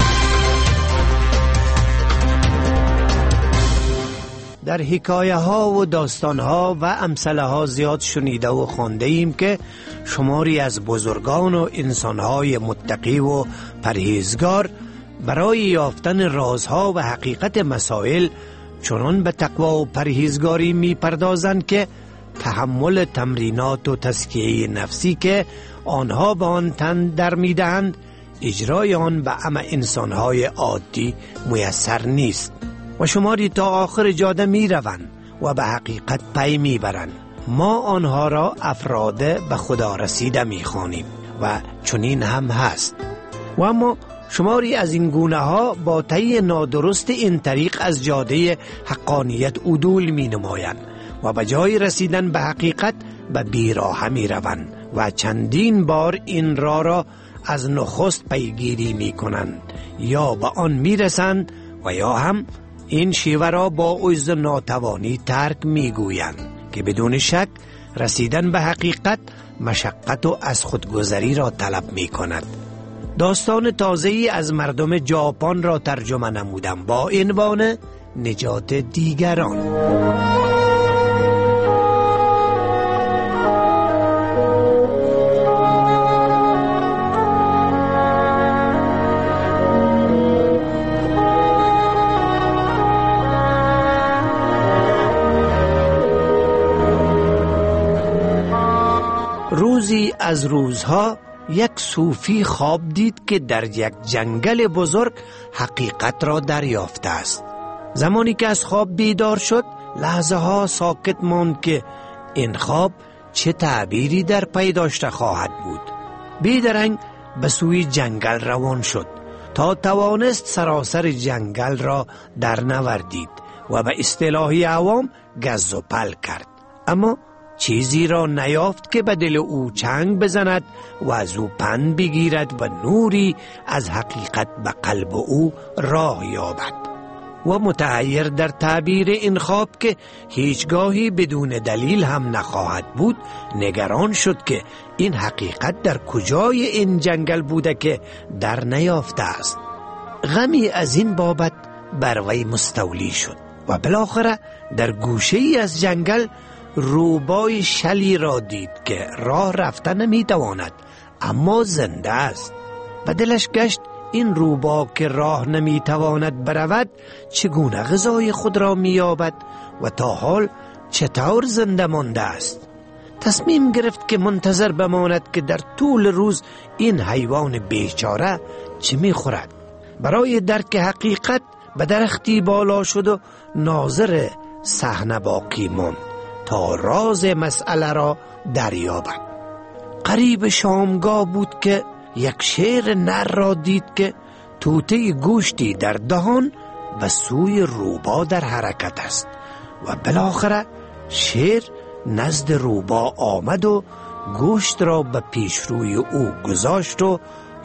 در حکایه ها و داستان ها و امثله ها زیاد شنیده و خوانده ایم که شماری از بزرگان و انسان های متقی و پرهیزگار برای یافتن رازها و حقیقت مسائل چنان به تقوا و پرهیزگاری می پردازند که تحمل تمرینات و تزکیه نفسی که آنها به آن تن در می دهند اجرای آن به همه انسان های عادی میسر نیست و شماری تا آخر جاده می روند و به حقیقت پی می برند. ما آنها را افراد به خدا رسیده می خوانیم و چنین هم هست. و اما شماری از این گونه ها با طی نادرست این طریق از جاده حقانیت عدول می نمایند و به جای رسیدن به حقیقت به بیراه می روند و چندین بار این را از نخست پیگیری می کنند یا به آن می رسند و یا هم این شیوه را با عجز ناتوانی ترک می گویند که بدون شک رسیدن به حقیقت مشقت و از خودگذری را طلب می کند. داستان تازه‌ای از مردم ژاپن را ترجمه نمودم با عنوان نجات دیگران. روزی از روزها یک صوفی خواب دید که در یک جنگل بزرگ حقیقت را دریافته است. زمانی که از خواب بیدار شد لحظه ها ساکت ماند که این خواب چه تعبیری در پی داشته خواهد بود. بیدرنگ به سوی جنگل روان شد تا توانست سراسر جنگل را در نوردید و به اصطلاح عوام گز و پل کرد، اما چیزی را نیافت که به دل او چنگ بزند و از او پند بگیرد و نوری از حقیقت به قلب او راه یابد. و متحیر در تعبیر این خواب که هیچگاهی بدون دلیل هم نخواهد بود نگران شد که این حقیقت در کجای این جنگل بوده که در نیافته است. غمی از این بابت بر وی مستولی شد و بالاخره در گوشه ای از جنگل روبای شلی را دید که راه رفتن نمی تواند اما زنده است. و دلش گشت این روبا که راه نمی تواند برود چگونه غذای خود را می یابد و تا حال چطور زنده مانده است. تصمیم گرفت که منتظر بماند که در طول روز این حیوان بیچاره چه می خورد. برای درک حقیقت به درختی بالا شد و ناظر صحنه باقی ماند تا راز مسئله را دریابد. قریب شامگاه بود که یک شیر نر را دید که توته گوشتی در دهان و سوی روبا در حرکت است و بالاخره شیر نزد روبا آمد و گوشت را به پیشروی او گذاشت و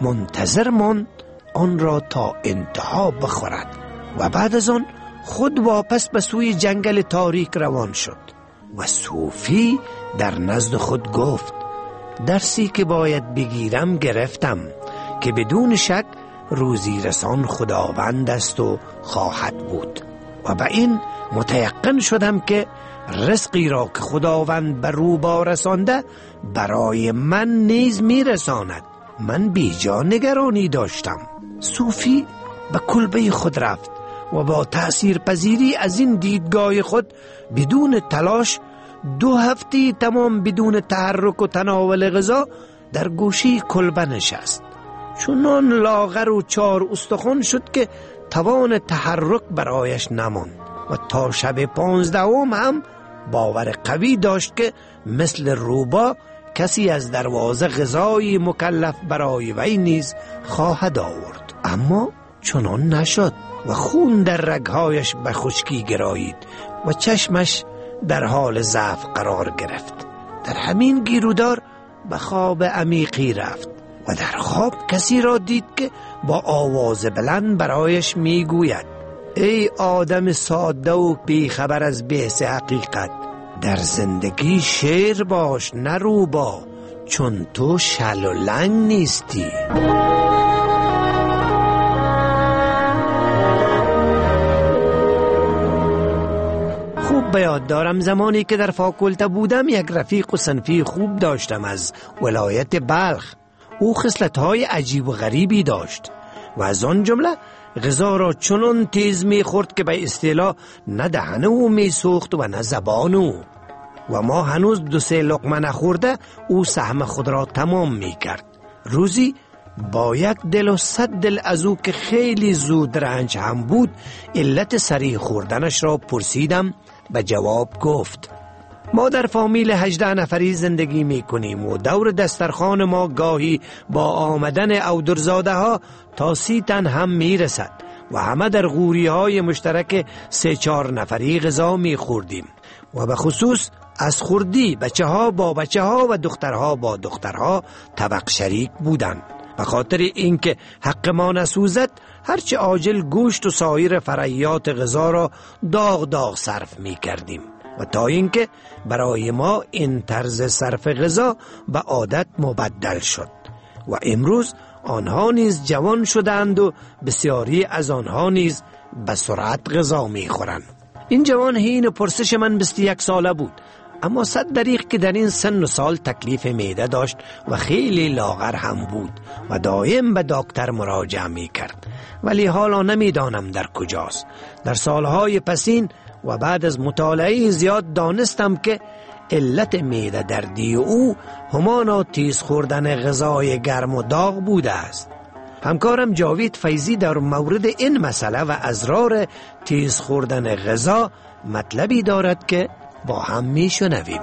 منتظر ماند آن را تا انتها بخورد و بعد از آن خود واپس به سوی جنگل تاریک روان شد. و صوفی در نزد خود گفت درسی که باید بگیرم گرفتم که بدون شک روزی رسان خداوند است و خواهد بود و به این متیقن شدم که رزقی را که خداوند بر روبا رسانده برای من نیز میرساند. من بیجا نگرانی داشتم. صوفی به کلبه خود رفت و با تأثیر پذیری از این دیدگاه خود بدون تلاش 2 هفته تمام بدون تحرک و تناول غذا در گوشه کلبه نشست. چنان لاغر و 4 استخوان شد که توان تحرک برایش نماند و تا شب 15 هم باور قوی داشت که مثل روبا کسی از دروازه غذای مکلف برای وی نیز خواهد آورد. اما چنان نشد و خون در رگهایش به خشکی گرایید و چشمش در حال ضعف قرار گرفت. در همین گیرودار به خواب عمیقی رفت و در خواب کسی را دید که با آواز بلند برایش میگوید: ای آدم ساده و بیخبر از بحث حقیقت، در زندگی شیر باش نه روبا، چون تو شل و لنگ نیستی. خوب به یاد دارم زمانی که در فاکولته بودم یک رفیق و صنفی خوب داشتم از ولایت بلخ. او خصلت‌های عجیب و غریبی داشت و از آن جمله غذا را چنان تیز می‌خورد که به اصطلاح نه دهن او می‌سوخت و نه زبان او، و ما هنوز 2-3 لقمه نخورده او سهم خود را تمام می‌کرد. روزی با یک دل و 100 دل از او که خیلی زود رنج هم بود علت سریع خوردنش را پرسیدم. به جواب گفت: ما در فامیل 18 نفری زندگی می کنیم و دور دسترخوان ما گاهی با آمدن اودرزاده ها تا 30 تن هم می رسد و همه در غوری های مشترک 3-4 نفری غذا می خوردیم و به خصوص از خوردی بچه ها با بچه ها و دخترها با دخترها طبق شریک بودند. به خاطر اینکه حق ما نسوزد هرچه عاجل گوشت و سایر فرعیات غذا را داغ صرف می کردیم و تا اینکه برای ما این طرز صرف غذا به عادت مبدل شد و امروز آنها نیز جوان شدند و بسیاری از آنها نیز به سرعت غذا می خورند. این جوان حین پرسش من 21 ساله بود، اما 100 دریغ که در این سن و سال تکلیف معده داشت و خیلی لاغر هم بود و دائم به دکتر مراجعه می کرد، ولی حالا نمیدانم در کجاست. در سالهای پسین و بعد از مطالعه زیاد دانستم که علت معده دردی او همانا تیز خوردن غذای گرم و داغ بوده است. همکارم جاوید فیضی در مورد این مسئله و اسرار تیز خوردن غذا مطلبی دارد که با هم می شنویم.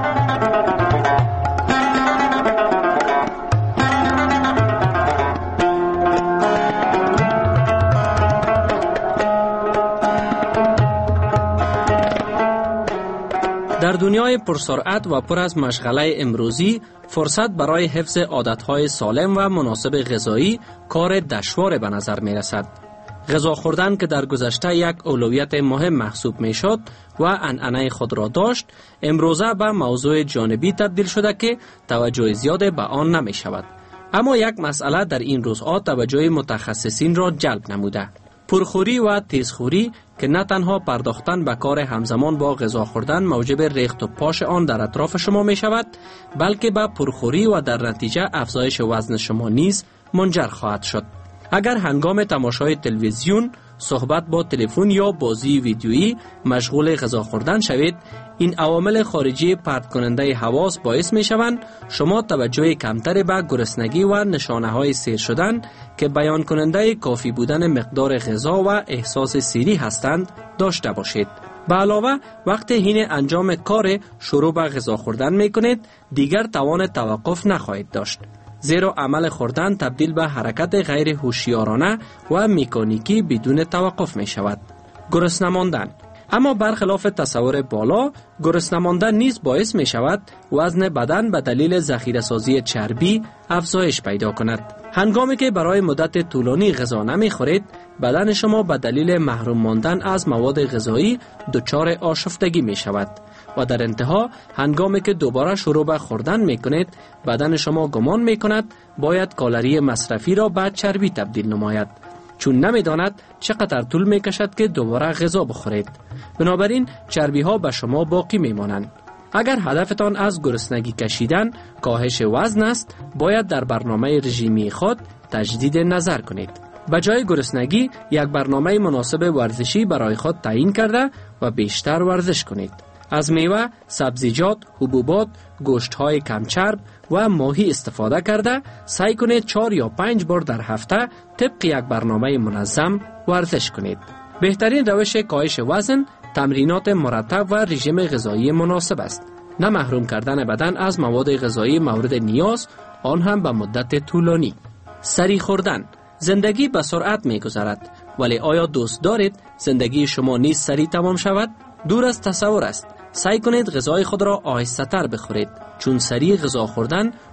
در دنیای پرسرعت و پر از مشغله امروزی فرصت برای حفظ عادتهای سالم و مناسب غذایی کار دشوار به نظر می رسد. غذا خوردن که در گذشته یک اولویت مهم محسوب می شد و عنعنه خود را داشت، امروزه به موضوع جانبی تبدیل شده که توجه زیاد به آن نمی شود. اما یک مسئله در این روزها توجه متخصصین را جلب نموده: پرخوری و تیزخوری که نه تنها پرداختن به کار همزمان با غذا خوردن موجب ریخت و پاش آن در اطراف شما می شود، بلکه به پرخوری و در نتیجه افزایش وزن شما نیز منجر خواهد شد. اگر هنگام تماشای تلویزیون، صحبت با تلفن یا بازی ویدیویی مشغول غذا خوردن شوید، این عوامل خارجی پرت کننده حواس باعث می شوند شما توجه کمتر به گرسنگی و نشانه های سیر شدن که بیان کننده کافی بودن مقدار غذا و احساس سیری هستند داشته باشید. به علاوه وقتی حین انجام کار شروع به غذا خوردن می کنید، دیگر توان توقف نخواهید داشت، زیرا عمل خوردن تبدیل به حرکت غیر هوشیارانه و مکانیکی بدون توقف می شود. گرسنه ماندن. اما برخلاف تصور بالا، گرسنه ماندن نیز باعث می شود وزن بدن به دلیل ذخیره سازی چربی افزایش پیدا کند. هنگامی که برای مدت طولانی غذا نمی خورید، بدن شما به دلیل محروم ماندن از مواد غذایی دچار آشفتگی می شود و در انتها هنگامی که دوباره شروع به خوردن می کنید، بدن شما گمان می کند باید کالری مصرفی را به چربی تبدیل نماید، چون نمی داند چقدر طول می کشد که دوباره غذا بخورید. بنابراین چربی ها به شما باقی می مانند. اگر هدفتان از گرسنگی کشیدن کاهش وزن است، باید در برنامه رژیمی خود تجدید نظر کنید. به جای گرسنگی یک برنامه مناسب ورزشی برای خود تعیین کرده و بیشتر ورزش کنید. از میوه، سبزیجات، حبوبات، گوشت‌های کمچرب و ماهی استفاده کرده سعی کنید 4 یا 5 بار در هفته طبق یک برنامه منظم ورزش کنید. بهترین روش کاهش وزن تمرینات مرتب و رژیم غذایی مناسب است، نه محروم کردن بدن از مواد غذایی مورد نیاز، آن هم به مدت طولانی. سریع خوردن. زندگی به سرعت می‌گذرد، ولی آیا دوست دارید زندگی شما نیز سریع تمام شود؟ دور از تصور است. سعی کنید غذای خود را آهسته‌تر بخورید، چون سریع غذا خوردن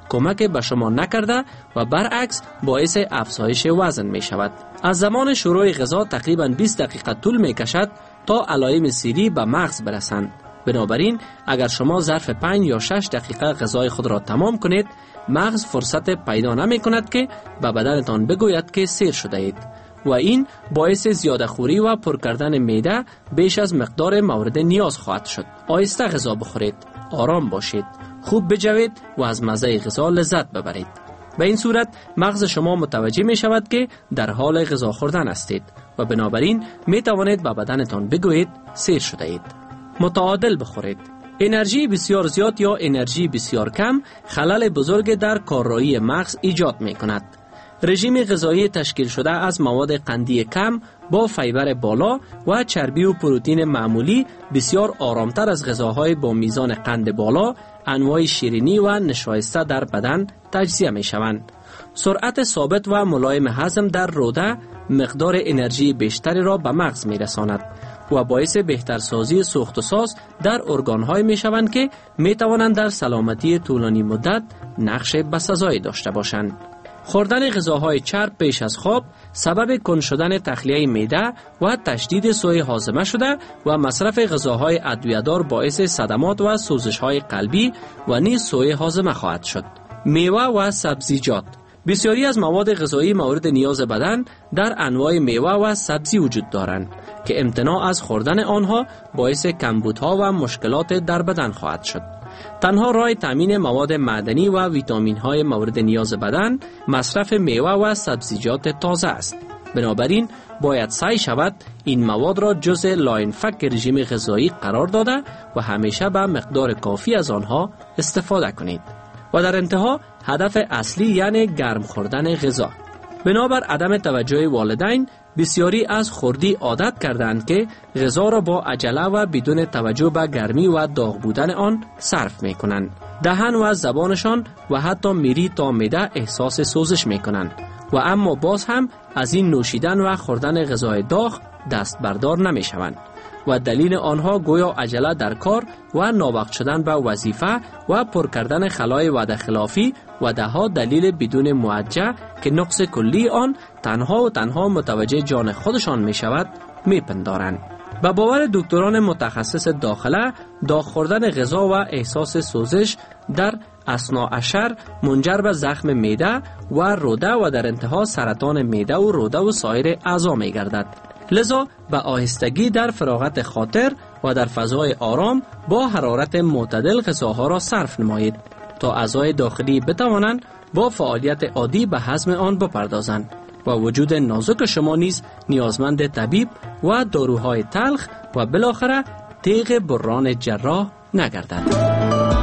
کمک به شما نکرده و برعکس باعث افزایش وزن می شود. از زمان شروع غذا تقریباً 20 دقیقه طول می کشد تا علائم سیری به مغز برسند. بنابراین اگر شما ظرف 5 یا 6 دقیقه غذای خود را تمام کنید، مغز فرصت پیدا نمی کند که به بدنتان بگوید که سیر شده اید و این باعث زیاده خوری و پر کردن معده بیش از مقدار مورد نیاز خواهد شد. آهسته غذا بخورید، آرام باشید، خوب بجوید و از مزه غذا لذت ببرید. به این صورت مغز شما متوجه می شود که در حال غذا خوردن هستید و بنابراین می توانید به بدنتان بگویید سیر شده اید. متعادل بخورید. انرژی بسیار زیاد یا انرژی بسیار کم خلل بزرگ در کارایی مغز ایجاد می کند. رژیم غذایی تشکیل شده از مواد قندی کم با فیبر بالا و چربی و پروتئین معمولی بسیار آرامتر از غذاهای با میزان قند بالا، انواع شیرینی و نشایسته در بدن تجزیه می شوند. سرعت ثابت و ملایم هضم در روده مقدار انرژی بیشتری را به مغز می رساند و باعث بهترسازی سوخت و ساز در ارگان‌های می شوند که می توانند در سلامتی طولانی مدت نقش بسزایی داشته باشند. خوردن غذاهای چرب پیش از خواب سبب کند شدن تخلیه معده و تشدید سوء هاضمه شده و مصرف غذاهای ادویه‌دار باعث صدمات و سوزش‌های قلبی و نیز سوء هاضمه خواهد شد. میوه و سبزیجات. بسیاری از مواد غذایی مورد نیاز بدن در انواع میوه و سبزی وجود دارند که امتناع از خوردن آنها باعث کمبودها و مشکلات در بدن خواهد شد. تنها راه تامین مواد معدنی و ویتامین های مورد نیاز بدن مصرف میوه و سبزیجات تازه است. بنابراین باید سعی شود این مواد را جزء لاینفک رژیم غذایی قرار داده و همیشه به مقدار کافی از آنها استفاده کنید. و در انتها هدف اصلی یعنی گرم خوردن غذا. بنابر عدم توجه والدین بسیاری از خردی عادت کردند که غذا را با عجله و بدون توجه به گرمی و داغ بودن آن صرف می کنند. دهن و زبانشان و حتی میری تا معده احساس سوزش می کنند و اما باز هم از این نوشیدن و خوردن غذای داغ دست بردار نمی شوند و دلیل آنها گویا عجله در کار و ناوقت شدن به وظیفه و پر کردن خلای وعده خلافی و دهها دلیل بدون موجه که نقص کلی آن تنها متوجه جان خودشان می شود می پندارند. به باور دکتران متخصص داخله، داغ خوردن غذا و احساس سوزش در اثناء عشر منجر به زخم معده و روده و در انتها سرطان معده و روده و سایر اعضا می گردد. لذا به آهستگی در فراغت خاطر و در فضای آرام با حرارت معتدل غذاها را صرف نمایید تا اعضای داخلی بتوانند با فعالیت عادی به هضم آن بپردازند و وجود نازک شما نیز نیازمند طبیب و داروهای تلخ و بالاخره تیغ بران جراح نگردد.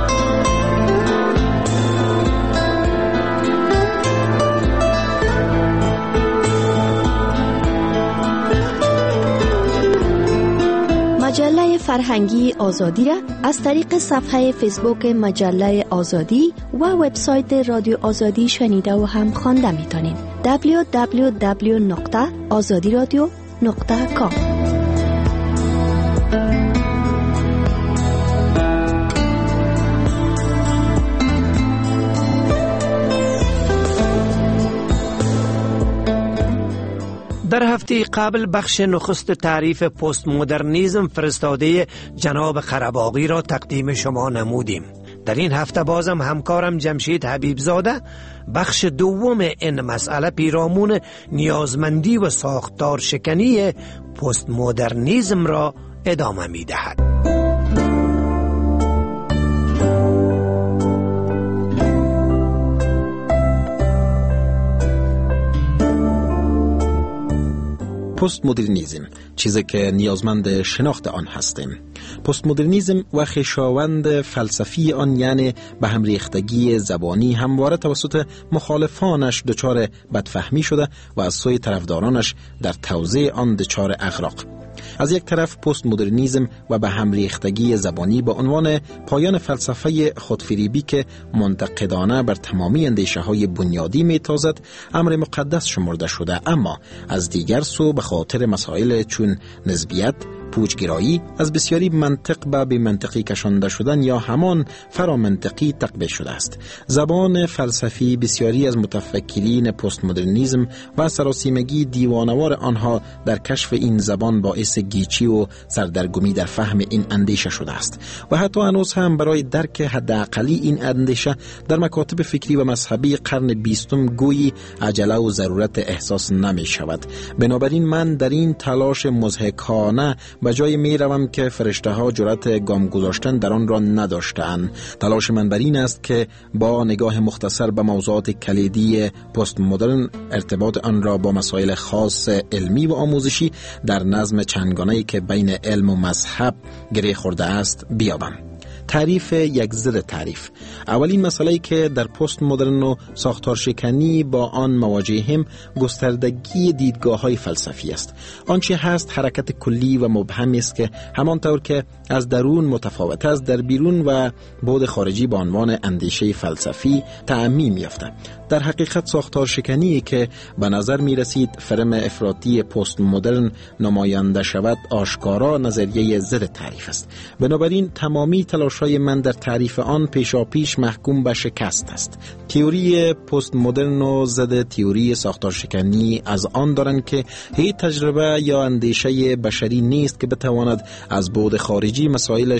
مجله فرهنگی آزادی را از طریق صفحه فیسبوک مجله آزادی و وبسایت رادیو آزادی شنیده و هم خوانده می‌تونید. www.azadiradio.com در هفته قبل بخش نخست تعریف پست مدرنیسم فرستاده جناب قره‌باغی را تقدیم شما نمودیم. در این هفته بازم همکارم جمشید حبیبزاده بخش دوم این مسئله پیرامون نیازمندی و ساختار شکنی پست مدرنیسم را ادامه می دهد. پست مدرنیسم، چیزی که نیازمند شناخت آن هستیم. پست مدرنیسم و خویشاوند فلسفی آن یعنی به هم ریختگی زبانی همواره توسط مخالفانش دچار بدفهمی شده و از سوی طرفدارانش در توزیع آن دچار اغراق. از یک طرف پست مدرنیسم و به هم ریختگی زبانی به عنوان پایان فلسفه خودفریبی که منتقدانه بر تمامی اندیشه های بنیادی میتازد امر مقدس شمرده شده، اما از دیگر سو به خاطر مسائل چون نسبیت، پوچگرایی از بسیاری منطق به بی منطقی کشانده شدن یا همان فرامنطقی تقبیح شده است. زبان فلسفی بسیاری از متفکرین پست مدرنیسم و سراسیمگی دیوانوار آنها در کشف این زبان باعث گیچی و سردرگمی در فهم این اندیشه شده است و حتی هنوز هم برای درک حداقلی این اندیشه در مکاتب فکری و مذهبی قرن 20 گویی عجله و ضرورت احساس نمی شود. بنابراین من در این تلاش مضحکانه به جای می روم که فرشته ها جرأت گام گذاشتن در آن را نداشتند. تلاش من بر این است که با نگاه مختصر به موضوعات کلیدی پست مدرن ارتباط آن را با مسائل خاص علمی و آموزشی در نظم چندگانه‌ای که بین علم و مذهب گره خورده است بیابم. تعریف یک ضد تعریف. اولین مسئله‌ای که در پست مدرن و ساختارشکنی با آن مواجهیم گستردگی دیدگاه‌های فلسفی است. آنچه هست حرکت کلی و مبهمی است که همانطور که از درون متفاوت است در بیرون و بعد خارجی با عنوان اندیشه فلسفی تعمیم یافته. در حقیقت ساختارشکنی که به نظر می رسید فرم افراطی پست مدرن نماینده شود آشکارا نظریه ضد تعریف است. بنابراین تمامی تلاش‌های من در تعریف آن پیشاپیش محکوم به شکست است. تئوری پست مدرن و ضد تئوری ساختارشکنی از آن دارند که هیچ تجربه یا اندیشه بشری نیست که بتواند از بعد خارجی مسائل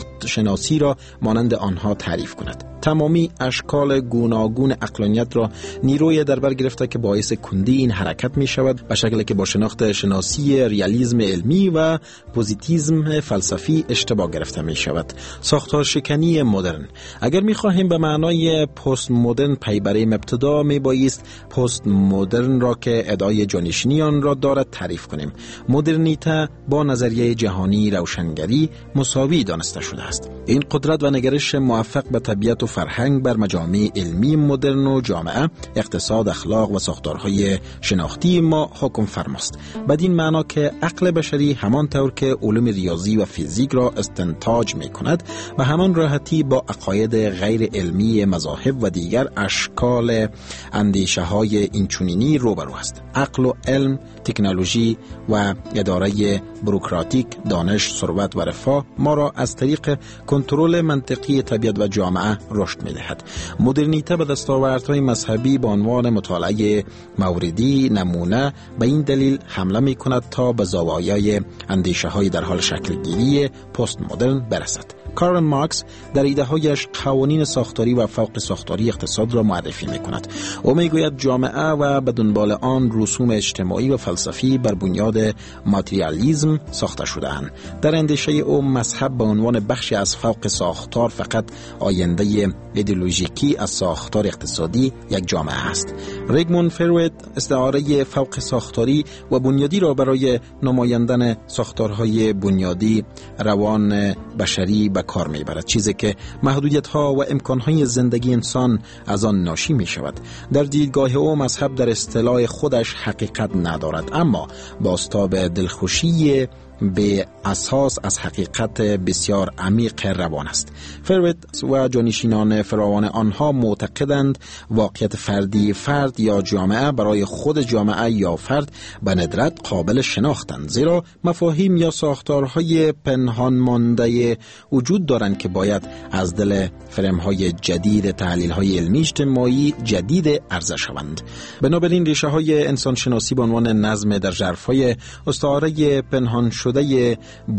شناسی را مانند آنها تعریف کند. تمامی اشکال گوناگون عقلانیت را نیروی در بر گرفته که باعث کندی این حرکت می شود به شکلی که با شناخت شناسی ریالیسم علمی و پوزیتیسم فلسفی اشتباه گرفته می شود. ساختارشکنی مدرن. اگر می خواهیم به معنای پست مدرن پی بریم ابتدا می بایست پست مدرن را که ادعای جانشینی آن را دارد تعریف کنیم. مدرنیته با نظریه جهانی روشنگری مساوی دانسته شده است. این قدرت و نگرش موفق به طبیعت و فرهنگ بر مجامع علمی مدرن و جامعه، اقتصاد، اخلاق و ساختارهای شناختی ما حکم فرماست. بدین معنا که عقل بشری همانطور که علوم ریاضی و فیزیک را استنتاج می کند و همان راحتی با عقاید غیر علمی مذاهب و دیگر اشکال اندیشه های اینچنینی روبرو است. عقل و علم، تکنولوژی و اداره بروکراتیک، دانش، ثروت و رفاه ما را از طریق کنترل منطقی طبیعت و جامعه رشد می‌دهد. مدرنیته به دستاوردهای مذهبی به عنوان مطالعه موردی نمونه به این دلیل حمله می‌کند تا به زوایای اندیشه‌های در حال شکل‌گیری پست مدرن برسد. کارل مارکس در ایده‌هایش قوانین ساختاری و فوق ساختاری اقتصاد را معرفی می‌کند. او می‌گوید جامعه و به دنبال آن رسوم اجتماعی و فلسفی بر بنیاد ماتریالیسم ساخته شده‌اند. در اندیشه او مذهب به عنوان بخشی از فوق ساختار فقط آینده ایدئولوژیکی از ساختار اقتصادی یک جامعه است. ریگموند فروید استعاره فوق ساختاری و بنیادی را برای نمایاندن ساختارهای بنیادی روان بشری به کار میبرد، چیزی که محدودیت‌ها و امکان‌های زندگی انسان از آن ناشی می‌شود. در دیدگاه او مذهب در اصطلاح خودش حقیقت ندارد، اما بازتاب دلخوشی به اساس از حقیقت بسیار عمیق روان است. فروید و جانشینان فراوان آنها معتقدند واقعیت فردی فرد یا جامعه برای خود جامعه یا فرد به ندرت قابل شناختند، زیرا مفاهیم یا ساختارهای پنهان مانده وجود دارند که باید از دل فرم‌های جدید تحلیل‌های علمی اجتماعی جدید عرضه شوند. بنابراین ریشه‌های انسانشناسی به عنوان نظم در ژرف‌های استعاره پنهان شده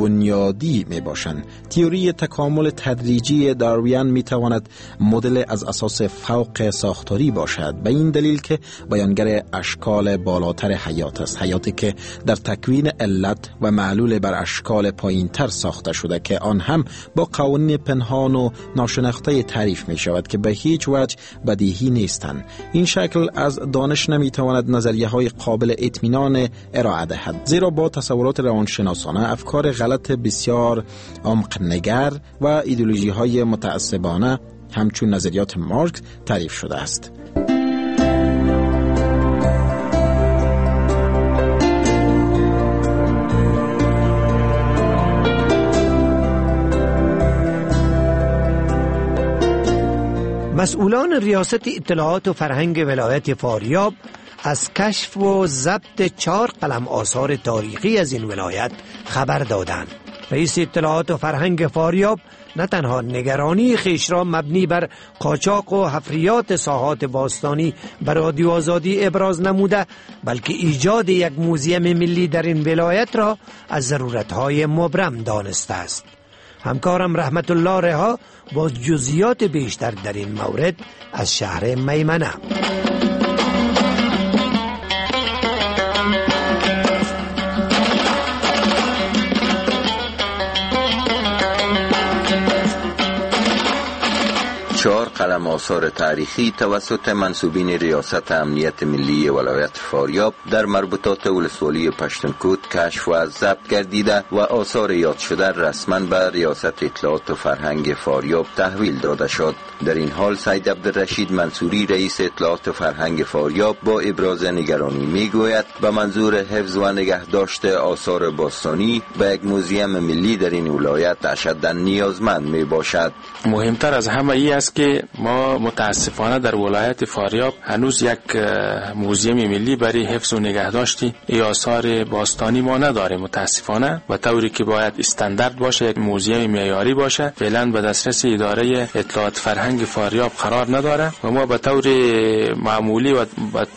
بنیادی می باشند. تئوری تکامل تدریجی داروین می تواند مدل از اساس فوق ساختاری باشد، به این دلیل که بیانگر اشکال بالاتر حیات است، حیاتی که در تکوین علت و معلول بر اشکال پایینتر ساخته شده که آن هم با قوانین پنهان و ناشناخته تعریف می شود که به هیچ وجه بدیهی نیستند. این شکل از دانش نمی تواند نظریه های قابل اطمینان ارائه دهد، زیرا با تصورات روانشناسانه افکار غلط بسیار عمق نگر و ایدئولوژی های متعصبانه همچون نظریات مارکس تعریف شده است. مسئولان ریاست اطلاعات و فرهنگ ولایت فاریاب از کشف و ضبط 4 قلم آثار تاریخی از این ولایت خبر دادند. رئیس اطلاعات و فرهنگ فاریاب نه تنها نگرانی خیش را مبنی بر قاچاق و حفریات ساحات باستانی بر رادیو آزادی ابراز نموده، بلکه ایجاد یک موزیم ملی در این ولایت را از ضرورت‌های مبرم دانسته است. همکارم رحمت الله رها با جزئیات بیشتر در این مورد از شهر میمنه. چهار قلم آثار تاریخی توسط منصوبین ریاست امنیت ملی ولایت فاریاب در مربوطات ولسوالی پشتونکوت کشف و ضبط گردیده و آثار یاد شده رسما به ریاست اطلاعات و فرهنگ فاریاب تحویل داده شد. در این حال سید عبدالرشید منصوری رئیس اطلاعات و فرهنگ فاریاب با ابراز نگرانی میگوید به منظور حفظ و نگهداشت آثار باستانی به یک موزیم ملی در این ولایت اشداً نیازمند می باشد. مهمتر از همه ای است که ما متاسفانه در ولایت فاریاب هنوز یک موزیم ملی برای حفظ و نگهداشت ای آثار باستانی ما نداریم متاسفانه، و طوری که باید استاندارد باشه، یک موزیم معیاری باشه، فعلا به دسترس اداره اطلاعات فرهنگ فاریاب قرار نداره و ما به طور معمولی و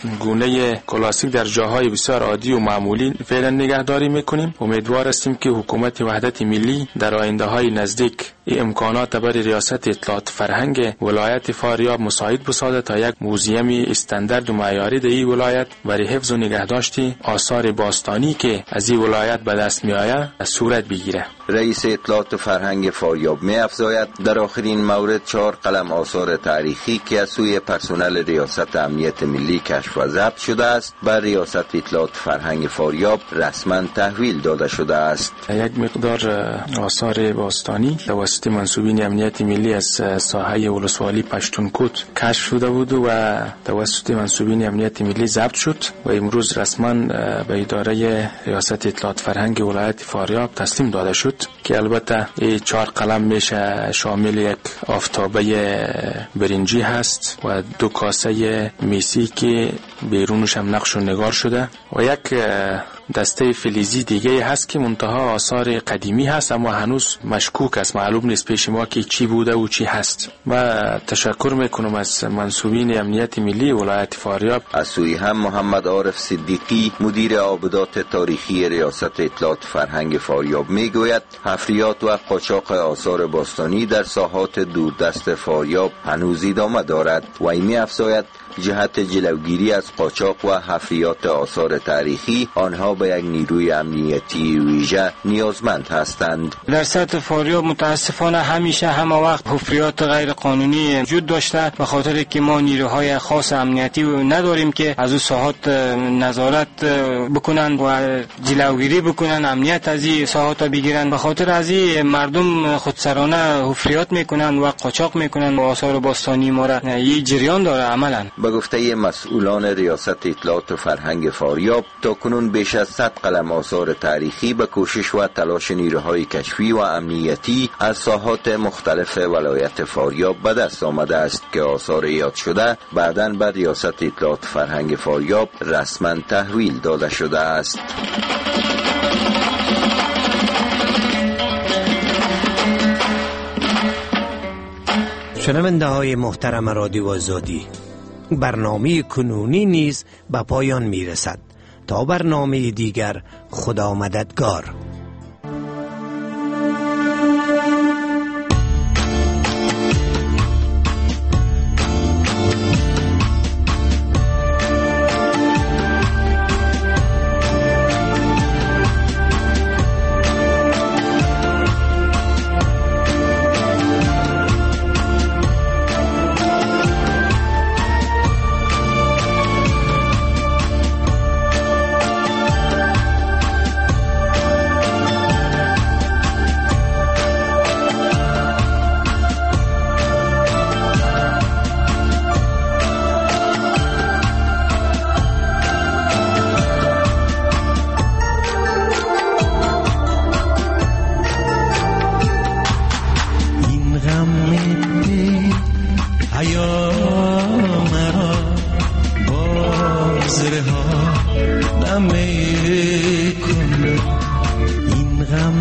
گونه کلاسیک در جاهای بسیار عادی و معمولی فعلا نگهداری میکنیم. امیدوار هستیم که حکومت وحدت ملی در آینده های نزدیک امکانات برای ریاست اطلاعات فرهنگ ولایت فاریاب مساعد بسازد تا یک موزیم استاندارد و معیاری در این ولایت برای حفظ و نگهداشت آثار باستانی که از این ولایت به دست می آید صورت بگیره. رئیس اطلاعات فرهنگ فاریاب می افزاید در آخرین مورد 4 قلم آثار تاریخی که از سوی پرسنل ریاست امنیت ملی کشف و ضبط شده است بر ریاست اطلاعات فرهنگ فاریاب رسما تحویل داده شده است. یک مقدار آثار باستانی توسط منصوبین امنیت ملی از ساحه ولسوالی پشتونکوت کشف شده بود و توسط منصوبین امنیت ملی ضبط شد و امروز رسما به اداره ریاست اطلاعات فرهنگ ولایت فاریاب تسلیم داده شد که البته این 4 قلم میشه شامل یک آفتابه برنجی هست و 2 کاسه میسی که بیرونش هم نقش و نگار شده و یک دسته فلزی دیگه هست که منتها آثار قدیمی هست اما هنوز مشکوک است، معلوم نیست پیش ما که چی بوده و چی هست. و تشکر میکنم از منصوبین امنیت ملی ولایت فاریاب. از سوی هم محمد عارف صدیقی مدیر آبدات تاریخی ریاست اطلاعات فرهنگ فاریاب میگوید حفریات و قاچاق آثار باستانی در ساحات دوردست فاریاب هنوز ادامه دارد و این می‌افزاید جهت جلوگیری از قاچاق و حفریات آثار تاریخی آنها به یک نیروی امنیتی ویژه نیازمند هستند. در سطح فاریاب متاسفانه همیشه همه وقت حفریات غیر قانونی وجود داشته به خاطر که ما نیروهای خاص امنیتی نداریم که از اون ساحات نظارت بکنن و جلوگیری بکنن، امنیت از این ساحات بگیرن. به خاطر از این مردم خودسرانه حفریات میکنن و قاچاق میکنن و آثار باستانی ما را این جریان داره عملا. به گفته مسئولان ریاست اطلاعات و فرهنگ فاریاب تاکنون بیش از 100 قلم آثار تاریخی به کوشش و تلاش نیروهای کشفی و امنیتی از ساحات مختلف ولایت فاریاب به دست آمده است که آثار یاد شده بعداً به ریاست اطلاعات فرهنگ فاریاب رسما تحویل داده شده است. شنونده های محترم رادیو آزادی، برنامه کنونی نیز به پایان می رسد. تا برنامه دیگر، خدا مددگار. میکنم این غم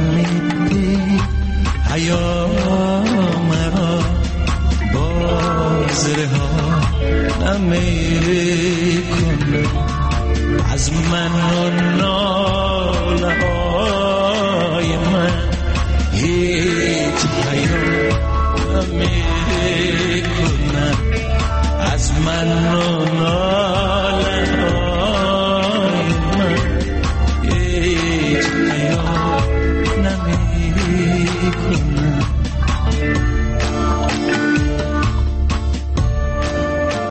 پیام را باز رها نمیکنم از من و ناله های من هیچ پیام نمیکنم از من و ناله